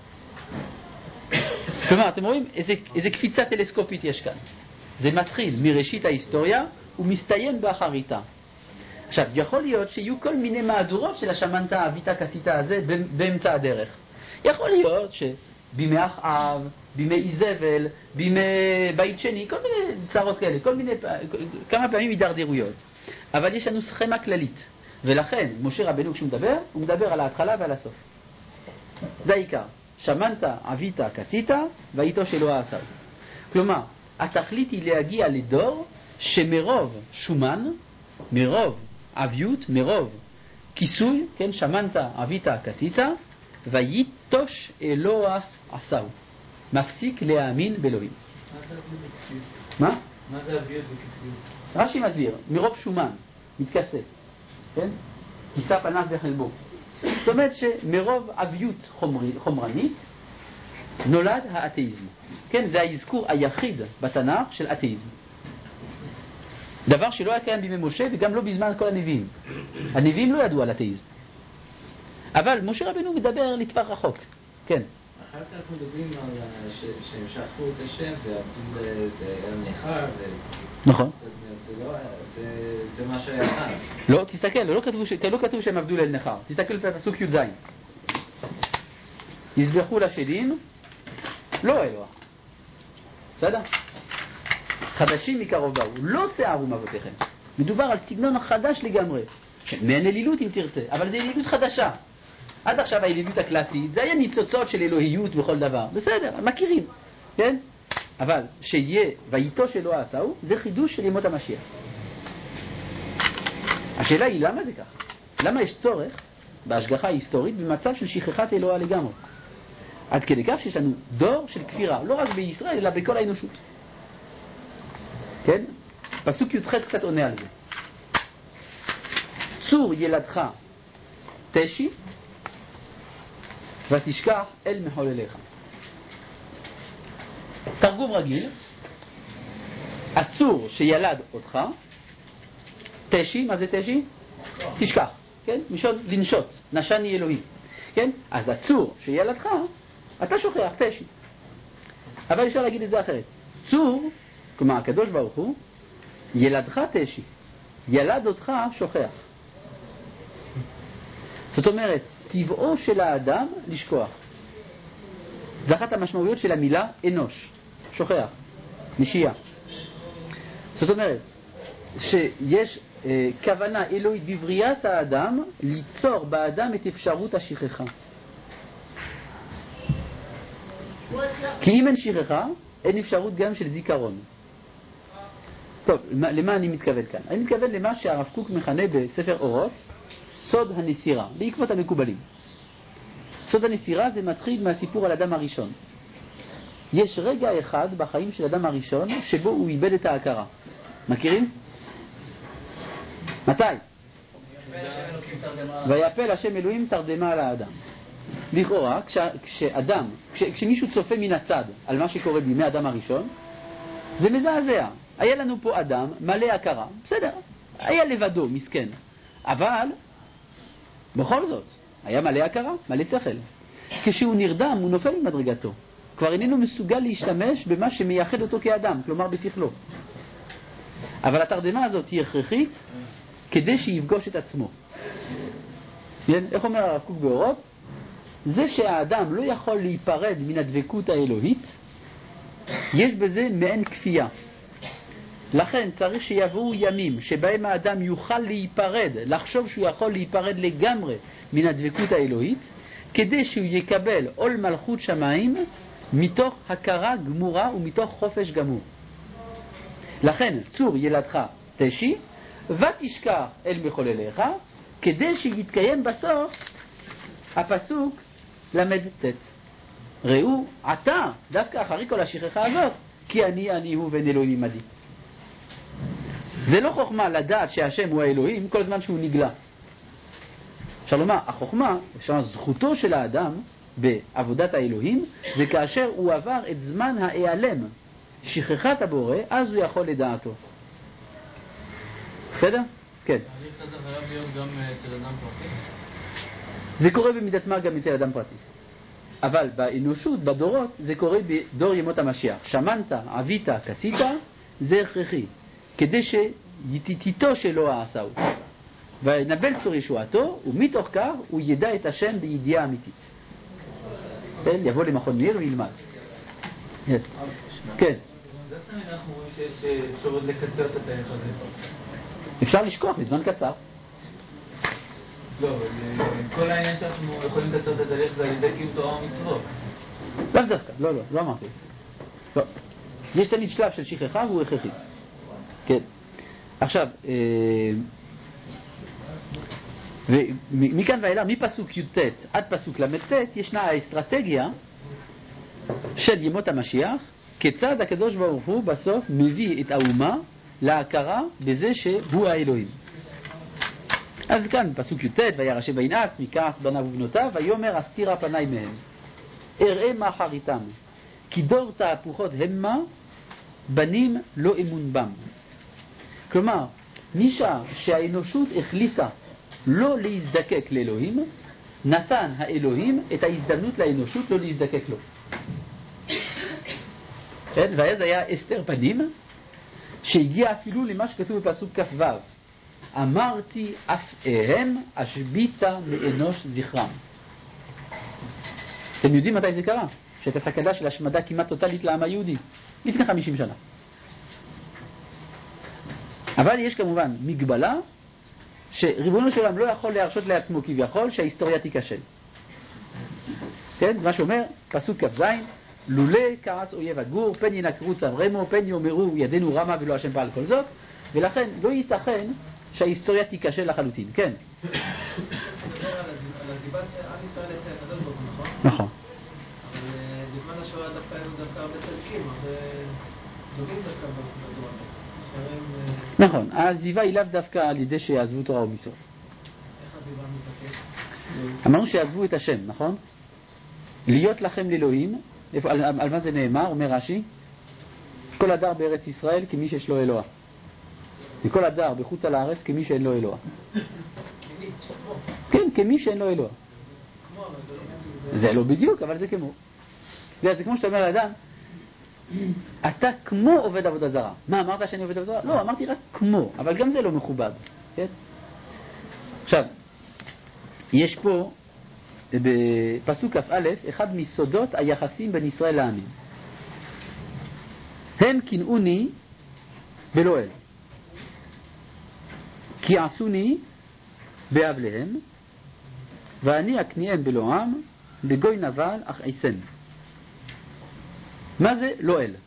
כלומר, אתם רואים איזה קפיצה טלסקופית יש כאן. זה מתחיל מראשית ההיסטוריה ומסתיים באחריתה. עכשיו, יכול להיות שיהיו כל מיני מהדורות של השמנת אביתה כסית הזה באמצע הדרך. יכול להיות שבימי אחאב, בימי איזבל, בימי בית שני, כל מיני צרות כאלה, כמה פעמים הידרדרויות. אבל יש לנו סכמה כללית. ולכן, משה רבנו כשהוא מדבר, הוא מדבר על ההתחלה ועל הסוף. זה העיקר. שמנת אביתה כסית, ויתוש אלוה עשהו. כלומר, התכלית היא להגיע לדור שמרוב שומן, מרוב אביות, מרוב כיסוי, כן, שמנת אביתה כסית, ויתוש אלוה עשהו. מפסיק להאמין באלוהים. מה? מה זה אביות וכיסוי? רש"י מסביר, מרוב שומן, מתכסה, כן? כיסה פניו וחלבו. זאת אומרת שמרוב אביות חומרנית נולד האתאיזם. כן, זה האזכור היחיד בתנ"ך של אתאיזם. דבר שלא היה קיים בימי משה וגם לא בזמן כל הנביאים. הנביאים לא ידעו על אתאיזם. אבל משה רבנו מדבר לטווח רחוק. כן. אחר כך אנחנו מדברים על שהם שכחו את השם ועבדו לנכר. נכון. זה מה שהיה אז. לא, תסתכל, לא כתוב שהם עבדו לאל נחר. תסתכל בפסוק י"ז. יזבחו לשדים, לא אלוה. בסדר? חדשים מקרוב באו, לא שערו מאבותיכם. מדובר על סגנון חדש לגמרי. מעין אלילות אם תרצה, אבל זה אלילות חדשה. עד עכשיו האלילות הקלאסית, זה היה ניצוצות של אלוהיות בכל דבר. בסדר, מכירים, כן? אבל שיהיה ואיתו שלא עשהו, זה חידוש של ימות המשיח. השאלה היא למה זה כך? למה יש צורך בהשגחה ההיסטורית במצב של שכחת אלוה לגמרי? עד כדי כך שיש לנו דור של כפירה, לא רק בישראל, אלא בכל האנושות. כן? פסוק י"ח קצת עונה על זה. צור ילדך תשי ותשכח אל מחולליך. תרגום רגיל, הצור שילד אותך, תשי, מה זה תשי? תשכח, כן? משון לנשות, נשני אלוהים, כן? אז הצור שילדך, אתה שוכח, תשי. אבל אפשר להגיד את זה אחרת. צור, כלומר הקדוש ברוך הוא, ילדך תשי, ילד אותך שוכח. זאת אומרת, טבעו של האדם לשכוח. זה אחת המשמעויות של המילה אנוש, שוכח, נשייה. זאת אומרת, שיש כוונה אלוהית בבריאת האדם ליצור באדם את אפשרות השכחה. כי אם אין שכחה, אין אפשרות גם של זיכרון. טוב, למה אני מתכוון כאן? אני מתכוון למה שהרב קוק מכנה בספר אורות סוד הנסירה, בעקבות המקובלים. סוד הנסירה זה מתחיל מהסיפור על אדם הראשון. יש רגע אחד בחיים של אדם הראשון שבו הוא איבד את ההכרה. מכירים? מתי? ויפל השם אלוהים תרדמה על האדם. לכאורה, כשמישהו צופה מן הצד על מה שקורה בימי אדם הראשון, זה מזעזע. היה לנו פה אדם מלא הכרה, בסדר, היה לבדו, מסכן, אבל בכל זאת היה מלא הכרה, מלא שכל. כשהוא נרדם הוא נופל ממדרגתו, כבר איננו מסוגל להשתמש במה שמייחד אותו כאדם, כלומר בשכלו. אבל התרדמה הזאת היא הכרחית כדי שיפגוש את עצמו. איך אומר הרב קוק באורות? זה שהאדם לא יכול להיפרד מן הדבקות האלוהית, יש בזה מעין כפייה. לכן צריך שיבואו ימים שבהם האדם יוכל להיפרד, לחשוב שהוא יכול להיפרד לגמרי מן הדבקות האלוהית, כדי שהוא יקבל עול מלכות שמיים מתוך הכרה גמורה ומתוך חופש גמור. לכן צור ילדך תשי ותשכח אל מחולליך, כדי שיתקיים בסוף הפסוק למד תת. ראו עתה, דווקא אחרי כל השכחה הזאת, כי אני הוא ואין אלוהים עמדי. זה לא חוכמה לדעת שהשם הוא האלוהים כל זמן שהוא נגלה. אפשר לומר, החוכמה, זכותו של האדם בעבודת האלוהים, זה כאשר הוא עבר את זמן ההיעלם, שכחת הבורא, אז הוא יכול לדעתו. בסדר? כן. תהליך כזה חייב להיות גם אצל אדם פרטי? זה קורה במידת מה גם אצל אדם פרטי. אבל באנושות, בדורות, זה קורה בדור ימות המשיח. שמנת, עבית, כסית, זה הכרחי. כדי שתיתו שלא עשהו. ונבל צור ישועתו, ומתוך כך הוא ידע את השם בידיעה אמיתית. יבוא למכון מאיר וילמד. כן. זה סתם אנחנו רואים שיש אפשרות לקצר את התהליך הזה. אפשר לשכוח בזמן קצר. לא, כל העניין שאנחנו יכולים לקצר את התהליך זה על ידי קיום תורה ומצוות. לאו דווקא, לא אמרתי. לא. יש תמיד שלב של שכחה והוא הכרחי. כן. עכשיו, ומכאן ואילך, מפסוק י"ט עד פסוק ל"ט, ישנה האסטרטגיה של ימות המשיח, כיצד הקדוש ברוך הוא בסוף מביא את האומה להכרה בזה שהוא האלוהים. אז כאן פסוק י"ט, וירשם וינעץ מכעס בניו ובנותיו, ויאמר אסתירה פניי מהם, אראה מה אחריתם, כי דור תהפוכות המה, בנים לא אמון בם. כלומר, משעה שהאנושות החליטה לא להזדקק לאלוהים, נתן האלוהים את ההזדמנות לאנושות לא להזדקק לו. כן? ואז היה אסתר פנים, שהגיע אפילו למה שכתוב בפסוק כ"ו. אמרתי אף הם אשביתה מאנוש זכרם. אתם יודעים מתי זה קרה? שהייתה סכנה של השמדה כמעט טוטלית לעם היהודי. לפני 50 שנה. אבל יש כמובן מגבלה שריבונו של עולם לא יכול להרשות לעצמו כביכול שההיסטוריה תיכשל. כן? זה מה שאומר פסוק כ"ז, לולא כעס אויב הגור, פן ינקרו צווארנו, פן יאמרו ידינו רמה ולא השם פעל כל זאת, ולכן לא ייתכן שההיסטוריה תיכשל לחלוטין. כן? על עזיבת עם ישראל את הקדוש ברוך הוא, נכון? נכון. אבל בזמן השואה דווקא היו דווקא הרבה צדיקים, הרבה דוגים דווקא בדור הזה. נכון, העזיבה היא לאו דווקא על ידי שיעזבו תורה ומצוות. איך עזיבה מתעכב? אמרנו שיעזבו את השם, נכון? להיות לכם לאלוהים, על מה זה נאמר? אומר רש"י, כל הדר בארץ ישראל כמי שיש לו אלוה, וכל הדר בחוץ על הארץ כמי שאין לו אלוה. כן, כמי שאין לו אלוה. זה לא בדיוק, אבל זה כמו. זה כמו שאתה אומר לאדם, אתה כמו עובד עבודה זרה. מה, אמרת שאני עובד עבודה זרה? לא, אמרתי רק כמו, אבל גם זה לא מכובד. כן? עכשיו, יש פה בפסוק כ"א אחד מסודות היחסים בין ישראל לעמים. הם קנאוני בלא אל, כי עשוני באבליהם, ואני אקניהם בלא עם, בגוי נבל אך עיסן. מה זה לא אל?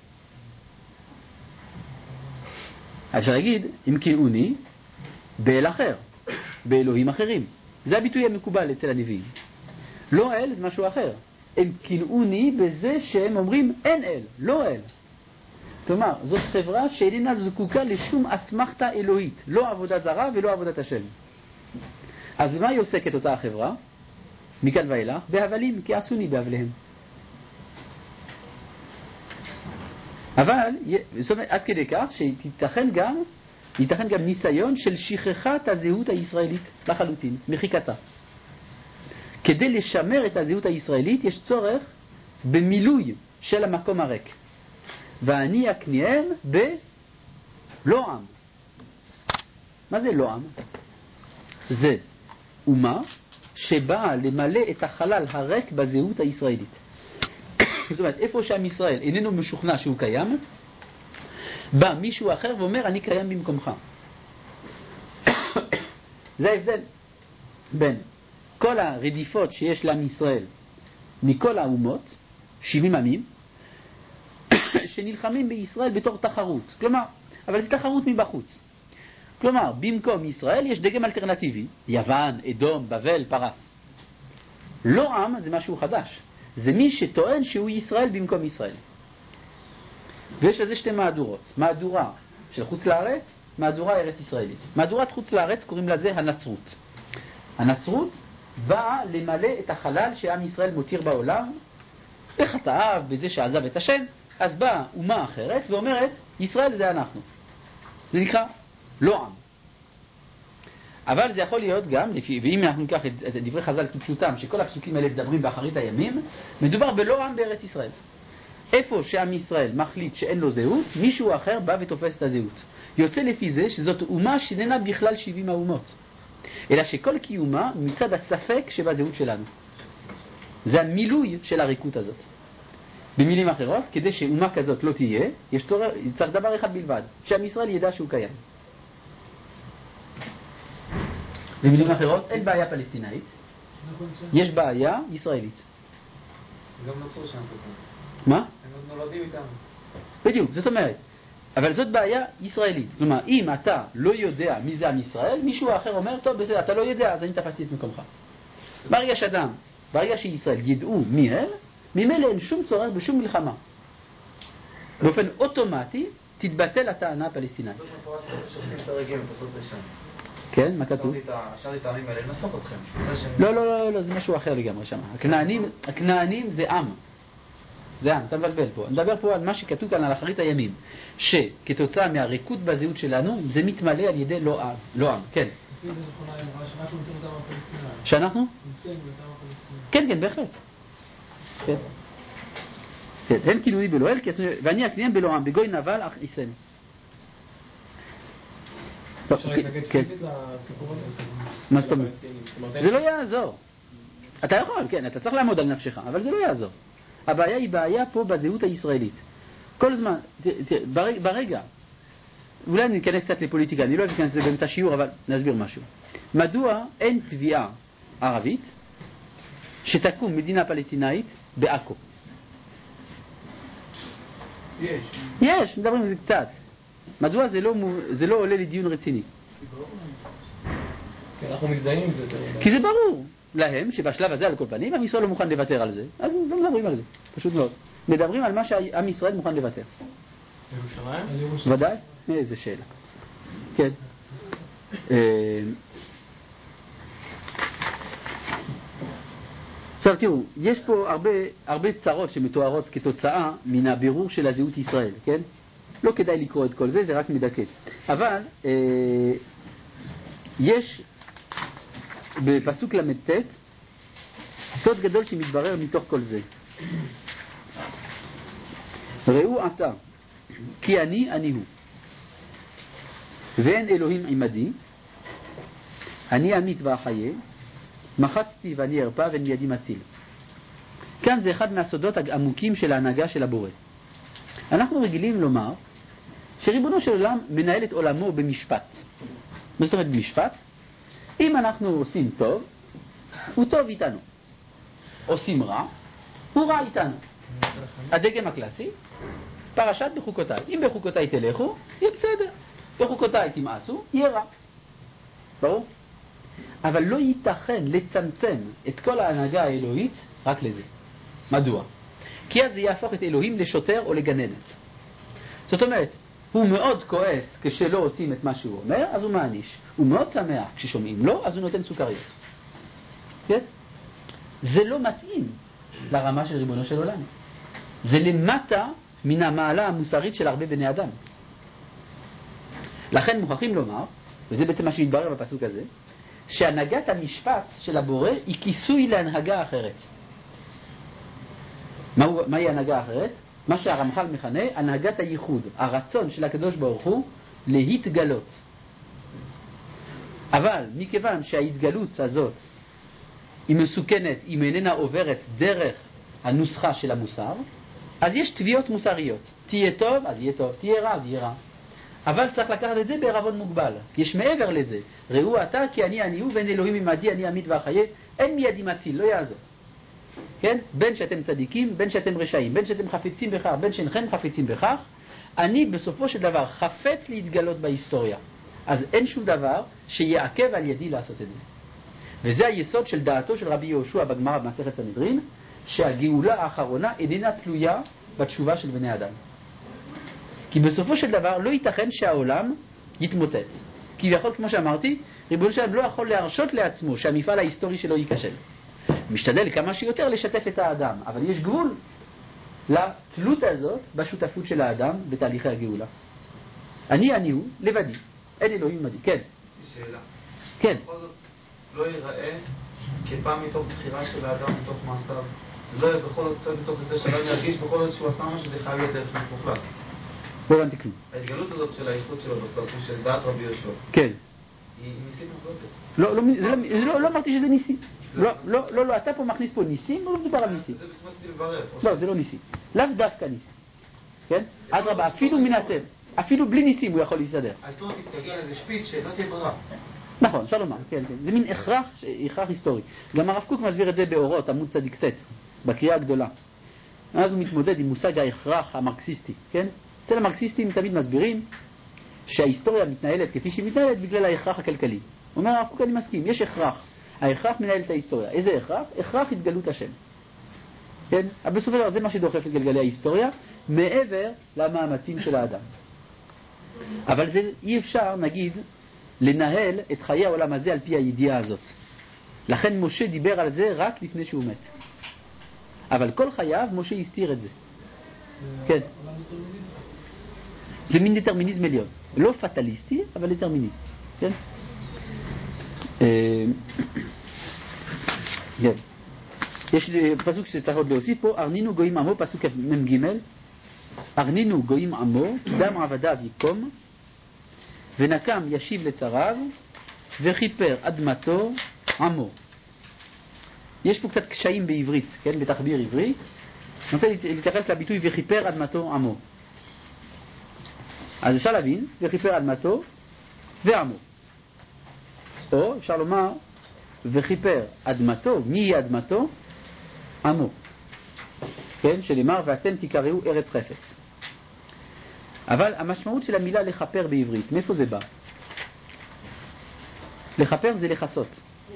אפשר להגיד, אם קנאוני באל אחר, באלוהים אחרים. זה הביטוי המקובל אצל הנביאים. לא אל זה משהו אחר. הם קנאוני בזה שהם אומרים אין אל, לא אל. כלומר, זאת חברה שאיננה זקוקה לשום אסמכתה אלוהית, לא עבודה זרה ולא עבודת השם. אז במה היא עוסקת אותה החברה? מכאן ואילך, בהבלים, כי עשוני בהבליהם. אבל, זאת אומרת, עד כדי כך שייתכן גם ניסיון של שכחת הזהות הישראלית לחלוטין, מחיקתה. כדי לשמר את הזהות הישראלית יש צורך במילוי של המקום הריק. ואני אקניהם בלא עם. מה זה לא עם? זה אומה שבאה למלא את החלל הריק בזהות הישראלית. זאת אומרת, איפה שעם ישראל איננו משוכנע שהוא קיים, בא מישהו אחר ואומר אני קיים במקומך. זה ההבדל בין כל הרדיפות שיש לעם ישראל מכל האומות, 70 עמים, שנלחמים בישראל בתור תחרות. כלומר, אבל זה תחרות מבחוץ. כלומר, במקום ישראל יש דגם אלטרנטיבי, יוון, אדום, בבל, פרס. לא עם זה משהו חדש. זה מי שטוען שהוא ישראל במקום ישראל. ויש לזה שתי מהדורות. מהדורה של חוץ לארץ, מהדורה ארץ ישראלית. מהדורת חוץ לארץ קוראים לזה הנצרות. הנצרות באה למלא את החלל שעם ישראל מותיר בעולם, בחטאיו, בזה שעזב את השם. אז באה אומה אחרת ואומרת, ישראל זה אנחנו. זה נקרא לא עם. אבל זה יכול להיות גם, ואם אנחנו ניקח את דברי חז"ל כפשוטם, שכל הפסוקים האלה מדברים באחרית הימים, מדובר בלא עם בארץ ישראל. איפה שעם ישראל מחליט שאין לו זהות, מישהו אחר בא ותופס את הזהות. יוצא לפי זה שזאת אומה שאיננה בכלל 70 האומות, אלא שכל קיומה מצד הספק שבזהות שלנו. זה המילוי של הריקות הזאת. במילים אחרות, כדי שאומה כזאת לא תהיה, צריך דבר אחד בלבד, שעם ישראל ידע שהוא קיים. במילים אחרות, אין בעיה פלסטינאית, יש בעיה ישראלית. גם נוצרו שם. מה? הם נולדים איתנו. בדיוק, זאת אומרת, אבל זאת בעיה ישראלית. כלומר, אם אתה לא יודע מי זה עם ישראל, מישהו אחר אומר, טוב, בסדר, אתה לא יודע, אז אני תפסתי את מקומך. ברגע שישראל ידעו מי הם, ממילא אין שום צורך בשום מלחמה. באופן אוטומטי תתבטל הטענה הפלסטינאית. זאת מפורש שופטים את הרגל ופסות לשם. כן, מה כתוב? שאלתי את העמים האלה, לנסות אתכם. לא, זה משהו אחר לגמרי שם. הכנענים זה עם. זה עם, אתה מבלבל פה. אני מדבר פה על מה שכתוב כאן על אחרית הימים. שכתוצאה מהריקות בזהות שלנו, זה מתמלא על ידי לא עם. כן. לפי זה נכונה אמרה שמה שהוא מצא אותם הפלסטינאים. שאנחנו? נמצאים באותם הפלסטינים. כן, כן, בהחלט. כן. כן, הם כינוני בלא אל, ואני אקניהם בלא עם, בגוי נבל אך איסם. אפשר להתנגד פיזית לסיפור הזה? מה זאת אומרת? זה לא יעזור. אתה יכול, כן, אתה צריך לעמוד על נפשך, אבל זה לא יעזור. הבעיה היא בעיה פה בזהות הישראלית. כל הזמן, ברגע, אולי ניכנס קצת לפוליטיקה, אני לא אכנס לזה באמצע השיעור, אבל נסביר משהו. מדוע אין תביעה ערבית שתקום מדינה פלסטינאית בעכו? יש, מדברים על זה קצת. מדוע זה לא עולה לדיון רציני? כי אנחנו מזדהים עם זה. כי זה ברור להם שבשלב הזה על כל פנים עם ישראל לא מוכן לוותר על זה, אז לא מדברים על זה, פשוט מאוד. מדברים על מה שעם ישראל מוכן לוותר. ירושלים? ודאי? איזה שאלה. כן. עכשיו תראו, יש פה הרבה צרות שמתוארות כתוצאה מן הבירור של הזהות ישראל, כן? לא כדאי לקרוא את כל זה, זה רק מדכא. אבל יש בפסוק ל"ט סוד גדול שמתברר מתוך כל זה. ראו עתה, כי אני הוא, ואין אלוהים עמדי, אני אמית ואחיה, מחצתי ואני ארפא ואין ידי מציל. כאן זה אחד מהסודות העמוקים של ההנהגה של הבורא. אנחנו רגילים לומר שריבונו של עולם מנהל את עולמו במשפט. מה זאת אומרת במשפט? אם אנחנו עושים טוב, הוא טוב איתנו. עושים רע, הוא רע איתנו. הדגם הקלאסי, פרשת בחוקותיי. אם בחוקותיי תלכו, יהיה בסדר. בחוקותיי תמאסו, יהיה רע. ברור? אבל לא ייתכן לצמצם את כל ההנהגה האלוהית רק לזה. מדוע? כי אז זה יהפוך את אלוהים לשוטר או לגננת. זאת אומרת, הוא מאוד כועס כשלא עושים את מה שהוא אומר, אז הוא מעניש. הוא מאוד שמח כששומעים לו, אז הוא נותן סוכריות. כן? זה לא מתאים לרמה של ריבונו של עולם. זה למטה מן המעלה המוסרית של הרבה בני אדם. לכן מוכרחים לומר, וזה בעצם מה שמתברר בפסוק הזה, שהנהגת המשפט של הבורא היא כיסוי להנהגה אחרת. מהי הנהגה אחרת? מה שהרמח"ל מכנה הנהגת הייחוד, הרצון של הקדוש ברוך הוא להתגלות. אבל מכיוון שההתגלות הזאת היא מסוכנת, היא איננה עוברת דרך הנוסחה של המוסר, אז יש תביעות מוסריות. תהיה טוב, אז יהיה טוב, תהיה רע, אז יהיה רע. אבל צריך לקחת את זה בערבון מוגבל. יש מעבר לזה. ראו אתה כי אני הוא ואין אלוהים עמדי, אני אמית ואחיה, אין מידי מציל, לא יעזור. כן? בין שאתם צדיקים, בין שאתם רשעים, בין שאתם חפצים בכך, בין שאינכם חפצים בכך, אני בסופו של דבר חפץ להתגלות בהיסטוריה. אז אין שום דבר שיעכב על ידי לעשות את זה. וזה היסוד של דעתו של רבי יהושע בגמרא במסכת סנהדרין, שהגאולה האחרונה איננה תלויה בתשובה של בני אדם. כי בסופו של דבר לא ייתכן שהעולם יתמוטט. כי יכול, כמו שאמרתי, ריבונו של עולם לא יכול להרשות לעצמו שהמפעל ההיסטורי שלו ייכשל. משתדל כמה שיותר לשתף את האדם, אבל יש גבול לתלות הזאת בשותפות של האדם בתהליכי הגאולה. אני הוא לבדי, אין אלוהים עמדי. כן. שאלה. כן. בכל זאת לא ייראה כבא מתוך בחירה של האדם מתוך מעשיו. לא יהיה בכל זאת צועד מתוך זה שלא ירגיש בכל זאת שהוא עשה משהו, זה חייב להיות דרך מוחלט. לא הבנתי כלום. ההתגלות הזאת של האיכות שלו בסוף, של דעת רבי יהושע. כן. היא ניסית מוחלטת. לא אמרתי שזה ניסי. לא, אתה פה מכניס פה ניסים, לא מדובר על ניסים. זה כמו שצריך לברר. לא, זה לא ניסי. לאו דווקא ניסי. כן? אדרבה, אפילו מנסה. אפילו בלי ניסים הוא יכול להסתדר. אז לא תגיע לאיזה שפיץ שלא תהיה ברירה. נכון, אפשר לומר, כן. זה מין הכרח היסטורי. גם הרב קוק מסביר את זה באורות, עמוד צדיק ט', בקריאה הגדולה. אז הוא מתמודד עם מושג ההכרח המרקסיסטי, כן? אצל המרקסיסטים תמיד מסבירים שההיסטוריה מתנהלת כפי שהיא מתנהלת בגלל ההכרח הכלכלי. הוא אומר, הרב קוק, אני מסכים, יש הכרח. ההכרח מנהל את ההיסטוריה. איזה הכרח? הכרח התגלות השם. כן? אבל בסופו של דבר זה מה שדוחף לגלגלי ההיסטוריה, מעבר למאמצים של האדם. אבל זה אי אפשר, נגיד, לנהל את חיי העולם הזה על פי הידיעה הזאת. לכן משה דיבר על זה רק לפני שהוא מת. אבל כל חייו משה הסתיר את זה. כן. זה מין דטרמיניזם עליון. לא פטליסטי, אבל דטרמיניזם. כן? כן. יש פסוק שצריך עוד להוסיף פה, ארנינו גויים עמו, פסוק מ"ג, ארנינו גויים עמו, דם עבדיו יקום, ונקם ישיב לצריו, וכיפר אדמתו עמו. יש פה קצת קשיים בעברית, כן? בתחביר עברי. אני רוצה להתייחס לביטוי וכיפר אדמתו עמו. אז אפשר להבין, וכיפר אדמתו ועמו. או אפשר לומר, וכיפר אדמתו, מי היא אדמתו? עמו. כן? שנאמר, ואתם תקראו ארץ חפץ. אבל המשמעות של המילה לכפר בעברית, מאיפה זה בא? לכפר זה לכסות.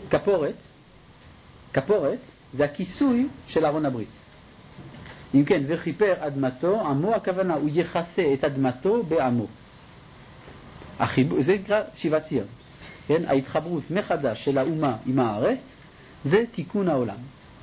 כפורת זה הכיסוי של ארון הברית. אם כן, וכיפר אדמתו עמו, הכוונה הוא יכסה את אדמתו בעמו. זה נקרא שיבת ציון. כן? ההתחברות מחדש של האומה עם הארץ זה תיקון העולם.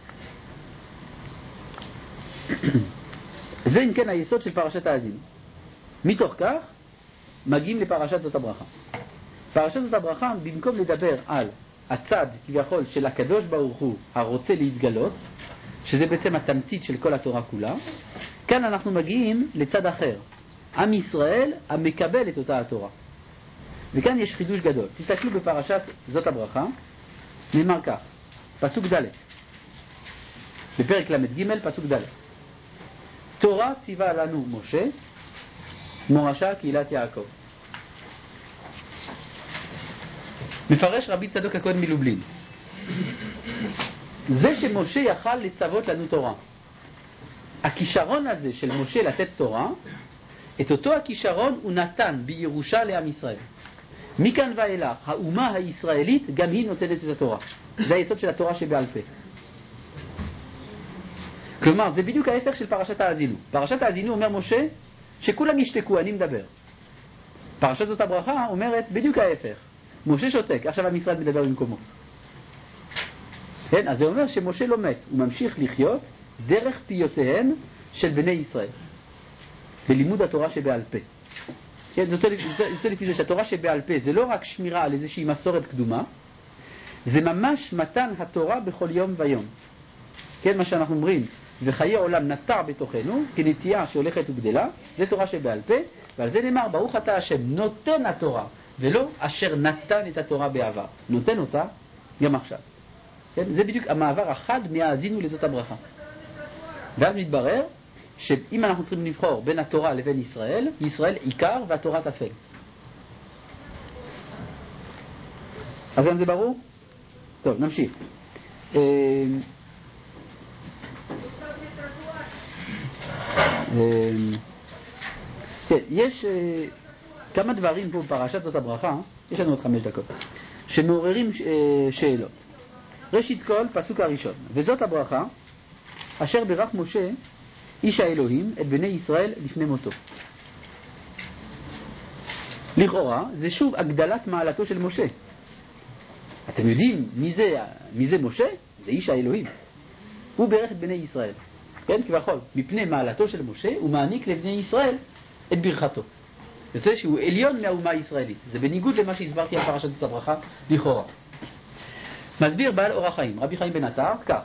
זה אם כן היסוד של פרשת האזינו. מתוך כך מגיעים לפרשת זאת הברכה. פרשת זאת הברכה, במקום לדבר על הצד כביכול של הקדוש ברוך הוא הרוצה להתגלות, שזה בעצם התמצית של כל התורה כולה, כאן אנחנו מגיעים לצד אחר, עם ישראל המקבל את אותה התורה. וכאן יש חידוש גדול. תסתכלו בפרשת זאת הברכה, נאמר כך, פסוק ד', בפרק ל"ג, פסוק ד', תורה ציווה לנו משה, מורשה קהילת יעקב. מפרש רבי צדוק הכהן מלובלין, זה שמשה יכל לצוות לנו תורה, הכישרון הזה של משה לתת תורה, את אותו הכישרון הוא נתן בירושה לעם ישראל. מכאן ואילך האומה הישראלית גם היא נותנת את התורה. זה היסוד של התורה שבעל פה. כלומר, זה בדיוק ההפך של פרשת האזינו. פרשת האזינו אומר משה שכולם ישתקו, אני מדבר. פרשת זאת הברכה אומרת בדיוק ההפך. משה שותק, עכשיו עם ישראל מדבר במקומו. כן? אז זה אומר שמשה לא מת, הוא ממשיך לחיות דרך פיותיהם של בני ישראל. בלימוד התורה שבעל פה. כן? זה יוצא לפי זה שהתורה שבעל פה זה לא רק שמירה על איזושהי מסורת קדומה, זה ממש מתן התורה בכל יום ויום. כן? מה שאנחנו אומרים, וחיי עולם נטע בתוכנו, כנטייה שהולכת וגדלה, זה תורה שבעל פה, ועל זה נאמר, ברוך אתה השם, נותן התורה, ולא אשר נתן את התורה בעבר. נותן אותה גם עכשיו. כן? זה בדיוק המעבר החד מהאזינו לזאת הברכה. ואז מתברר שאם אנחנו צריכים לבחור בין התורה לבין ישראל, ישראל עיקר והתורה תפל. אז גם זה ברור? טוב, נמשיך. יש כמה דברים פה בפרשת זאת הברכה, יש לנו עוד 5 דקות, שמעוררים שאלות. ראשית כל, פסוק הראשון, וזאת הברכה אשר ברך משה איש האלוהים את בני ישראל לפני מותו. לכאורה זה שוב הגדלת מעלתו של משה. אתם יודעים מי זה משה? זה איש האלוהים. הוא ברך את בני ישראל. כן, כביכול, מפני מעלתו של משה הוא מעניק לבני ישראל את ברכתו. זה שהוא עליון מהאומה הישראלית. זה בניגוד למה שהסברתי על פרשת זאת הברכה לכאורה. מסביר בעל אור החיים, רבי חיים בן עטר, כך.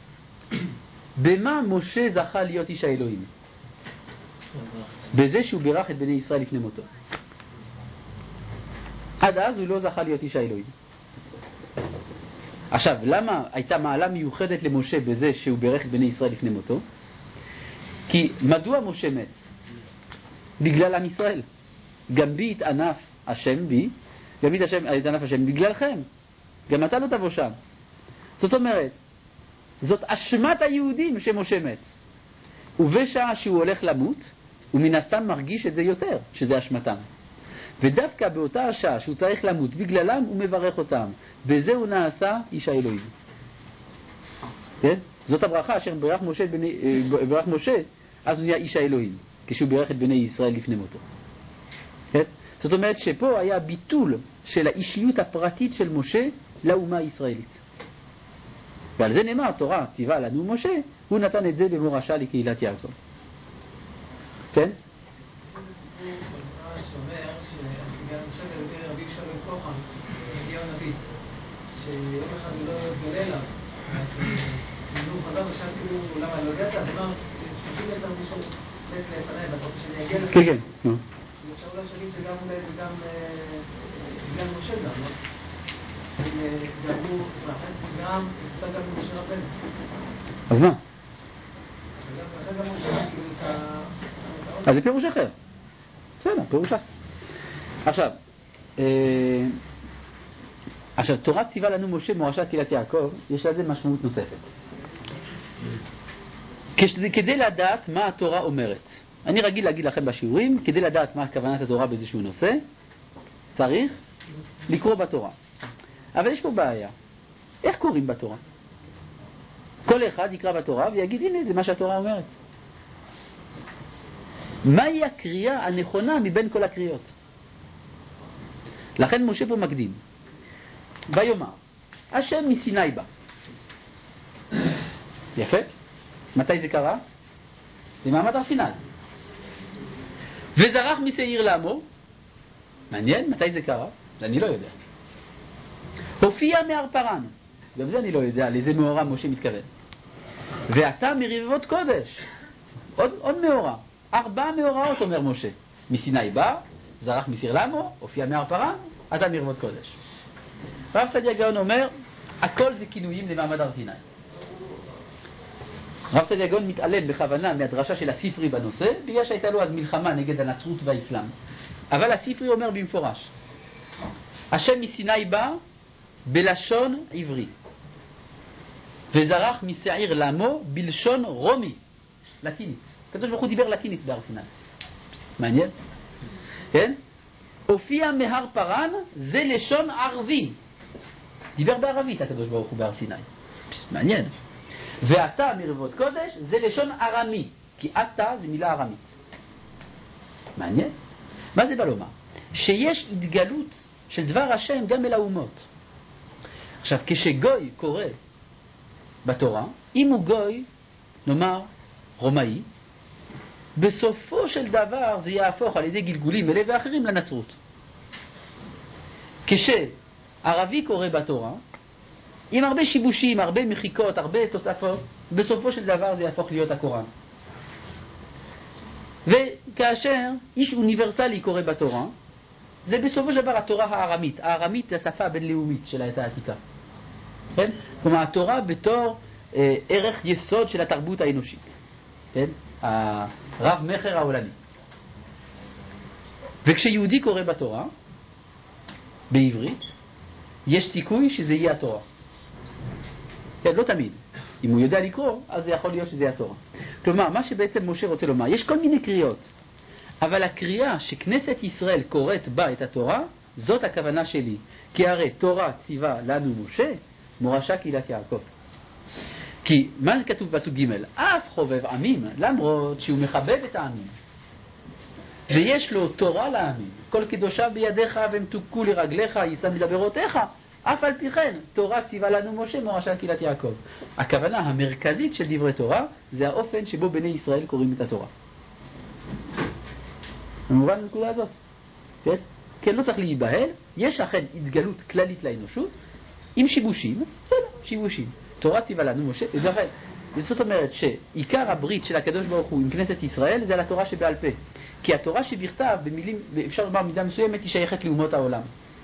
במה משה זכה להיות איש האלוהים? בזה שהוא בירך את בני ישראל לפני מותו. עד אז הוא לא זכה להיות איש האלוהים. עכשיו, למה הייתה מעלה מיוחדת למשה בזה שהוא בירך את בני ישראל לפני מותו? כי מדוע משה מת? בגלל עם ישראל. גם בי התענף השם בי, גם בי התענף השם בגללכם. גם אתה לא תבוא שם. זאת אומרת, זאת אשמת היהודים שמשה מת. ובשעה שהוא הולך למות, הוא מן הסתם מרגיש את זה יותר, שזה אשמתם. ודווקא באותה השעה שהוא צריך למות בגללם, הוא מברך אותם. בזה הוא נעשה איש האלוהים. כן? זאת הברכה אשר ברך משה, אז הוא נהיה איש האלוהים, כשהוא בירך את בני ישראל לפני מותו. כן? זאת אומרת שפה היה ביטול של האישיות הפרטית של משה לאומה הישראלית. ועל זה נאמר, תורה ציווה לנו משה, הוא נתן את זה במורשה לקהילת יעקב. כן? שיום אחד הוא לא יתגלה לה, שאלו למה לא הגעת, אז אמר, שתגיד את מישהו מת לפניי, ואתה רוצה שאני אגיע לך? כן, כן, נו. אפשר אולי להגיד שגם אולי זה גם בגלל משה גם, לא? אם גרמו, גם, נמצא גם משה רבנו. אז מה? אחרי גם משה, כאילו את ה... אז זה פירוש אחר. בסדר, פירוש אחר. עכשיו, תורה ציווה לנו משה מורשת קהילת יעקב, יש לזה משמעות נוספת. כדי לדעת מה התורה אומרת. אני רגיל להגיד לכם בשיעורים, כדי לדעת מה כוונת התורה באיזשהו נושא, צריך לקרוא בתורה. אבל יש פה בעיה. איך קוראים בתורה? כל אחד יקרא בתורה ויגיד, הנה, זה מה שהתורה אומרת. מהי הקריאה הנכונה מבין כל הקריאות? לכן משה פה מקדים. ויאמר, השם מסיני בא. יפה. מתי זה קרה? במעמד הר סיני. וזרח משעיר לעמו. מעניין, מתי זה קרה? זה אני לא יודע. הופיע מהר פרן. גם זה אני לא יודע, לאיזה מאורע משה מתכוון. ואתה מרבבות קודש. עוד מאורע. 4 מאורעות אומר משה. מסיני בא, זרח משעיר לעמו, הופיע מהר פרן, אתה מרבבות קודש. רב סעדיה גאון אומר, הכל זה כינויים למעמד הר סיני. רב סעדיה גאון מתעלם בכוונה מהדרשה של הספרי בנושא, בגלל שהייתה לו אז מלחמה נגד הנצרות והאסלאם. אבל הספרי אומר במפורש, השם מסיני בא בלשון עברי, וזרח משעיר לעמו בלשון רומי, לטינית. הקדוש ברוך הוא דיבר לטינית בהר סיני. מעניין? כן? הופיע מהר פרן, זה לשון ערבי. דיבר בערבית הקדוש ברוך הוא בהר סיני. מעניין. ואתה מרבבות קודש, זה לשון ארמי. כי אתה זה מילה ארמית. מעניין? מה זה בא לומר? שיש התגלות של דבר השם גם אל האומות. עכשיו, כשגוי קורא בתורה, אם הוא גוי, נאמר, רומאי, בסופו של דבר זה יהפוך על ידי גלגולים אלה ואחרים לנצרות. כשערבי קורא בתורה, עם הרבה שיבושים, הרבה מחיקות, הרבה תוספות, בסופו של דבר זה יהפוך להיות הקוראן. וכאשר איש אוניברסלי קורא בתורה, זה בסופו של דבר התורה הארמית. הארמית זה השפה הבינלאומית של העת העתיקה. כן? כלומר, התורה בתור ערך יסוד של התרבות האנושית. כן? הרב מחר העולמי. וכשיהודי קורא בתורה, בעברית, יש סיכוי שזה יהיה התורה. כן, לא תמיד. אם הוא יודע לקרוא, אז זה יכול להיות שזה יהיה התורה. כלומר, מה שבעצם משה רוצה לומר, יש כל מיני קריאות, אבל הקריאה שכנסת ישראל קוראת בה את התורה, זאת הכוונה שלי. כי הרי תורה ציווה לנו משה, מורשה קהילת יעקב. כי מה כתוב בסוג ג' אף חובב עמים, למרות שהוא מחבב את העמים. ויש לו תורה לעמים, כל קדושה בידיך ומתוקו לרגליך, יישא מדברותיך, אף על פי כן, תורה ציווה לנו משה, מורשה קהילת יעקב. הכוונה המרכזית של דברי תורה, זה האופן שבו בני ישראל קוראים את התורה. במובן הנקודה הזאת. כן? כן, לא צריך להיבהל, יש אכן התגלות כללית לאנושות, עם שיבושים, בסדר, שיבושים. תורה ציווה לנו משה, ולכן, זאת אומרת שעיקר הברית של הקדוש ברוך הוא עם כנסת ישראל זה על התורה שבעל פה. כי התורה שבכתב, במילים, אפשר לומר מידה מסוימת, היא שייכת לאומות העולם.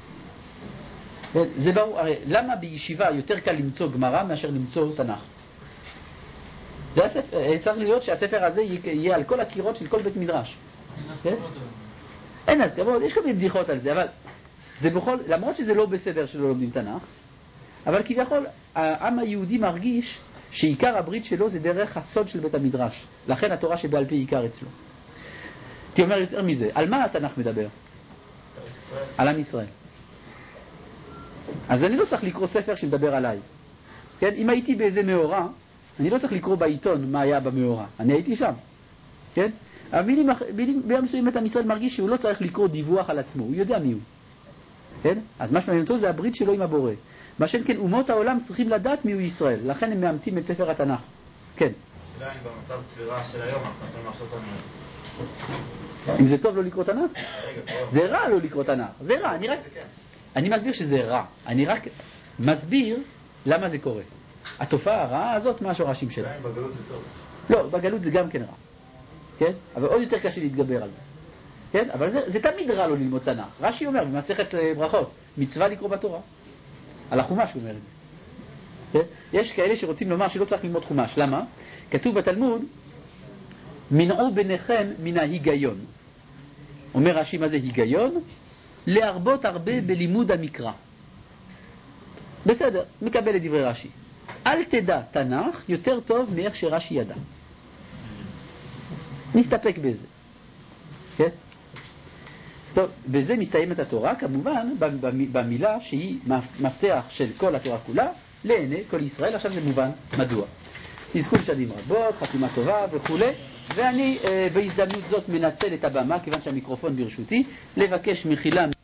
זה ברור, הרי למה בישיבה יותר קל למצוא גמרא מאשר למצוא תנ"ך? זה הספר, צריך להיות שהספר הזה יהיה על כל הקירות של כל בית מדרש. אין הסכמות, יש כל מיני בדיחות על זה, אבל זה בכל, למרות שזה לא בסדר שלא לומדים תנ"ך, אבל כביכול העם היהודי מרגיש שעיקר הברית שלו זה דרך הסוד של בית המדרש. לכן התורה שבעל פה עיקר אצלו. אתה אומר יותר מזה, על מה התנ"ך מדבר? על עם ישראל. אז אני לא צריך לקרוא ספר שמדבר עליי. כן? אם הייתי באיזה מאורע, אני לא צריך לקרוא בעיתון מה היה במאורע. אני הייתי שם. כן? אבל ביום מסוים עם ישראל מרגיש שהוא לא צריך לקרוא דיווח על עצמו. הוא יודע מי הוא. כן? אז מה שמעניין אותו זה הברית שלו עם הבורא. מה שכן, אומות העולם צריכים לדעת מי הוא ישראל. לכן הם מאמצים את ספר התנ"ך. כן. אולי אם במצב צבירה של היום, אנחנו יכולים לחשוב על זה. אם זה טוב לא לקרוא תנ"ך? זה רע לא לקרוא תנ"ך. זה רע. אני מסביר שזה רע. אני רק מסביר למה זה קורה. התופעה הרעה הזאת, מה השורשים שלה? בגלות זה טוב. לא, בגלות זה גם כן רע. כן? אבל עוד יותר קשה להתגבר על זה. כן? אבל זה תמיד רע לו ללמוד תנ"ך. רש"י אומר במסכת ברכות, מצווה לקרוא בתורה. על החומש הוא אומר את זה. כן? יש כאלה שרוצים לומר שלא צריך ללמוד חומש. למה? כתוב בתלמוד, מנעו ביניכם מן ההיגיון. אומר רש"י מה זה היגיון? להרבות הרבה בלימוד המקרא. בסדר, מקבל את דברי רש"י. אל תדע תנ"ך יותר טוב מאיך שרש"י ידע. נסתפק בזה. כן? טוב, בזה מסתיימת התורה, כמובן, במילה שהיא מפתח של כל התורה כולה, לעיני כל ישראל. עכשיו זה מובן מדוע. תזכו לשנים רבות, חתימה טובה וכו'. ואני בהזדמנות זאת מנצל את הבמה, כיוון שהמיקרופון ברשותי, לבקש מחילה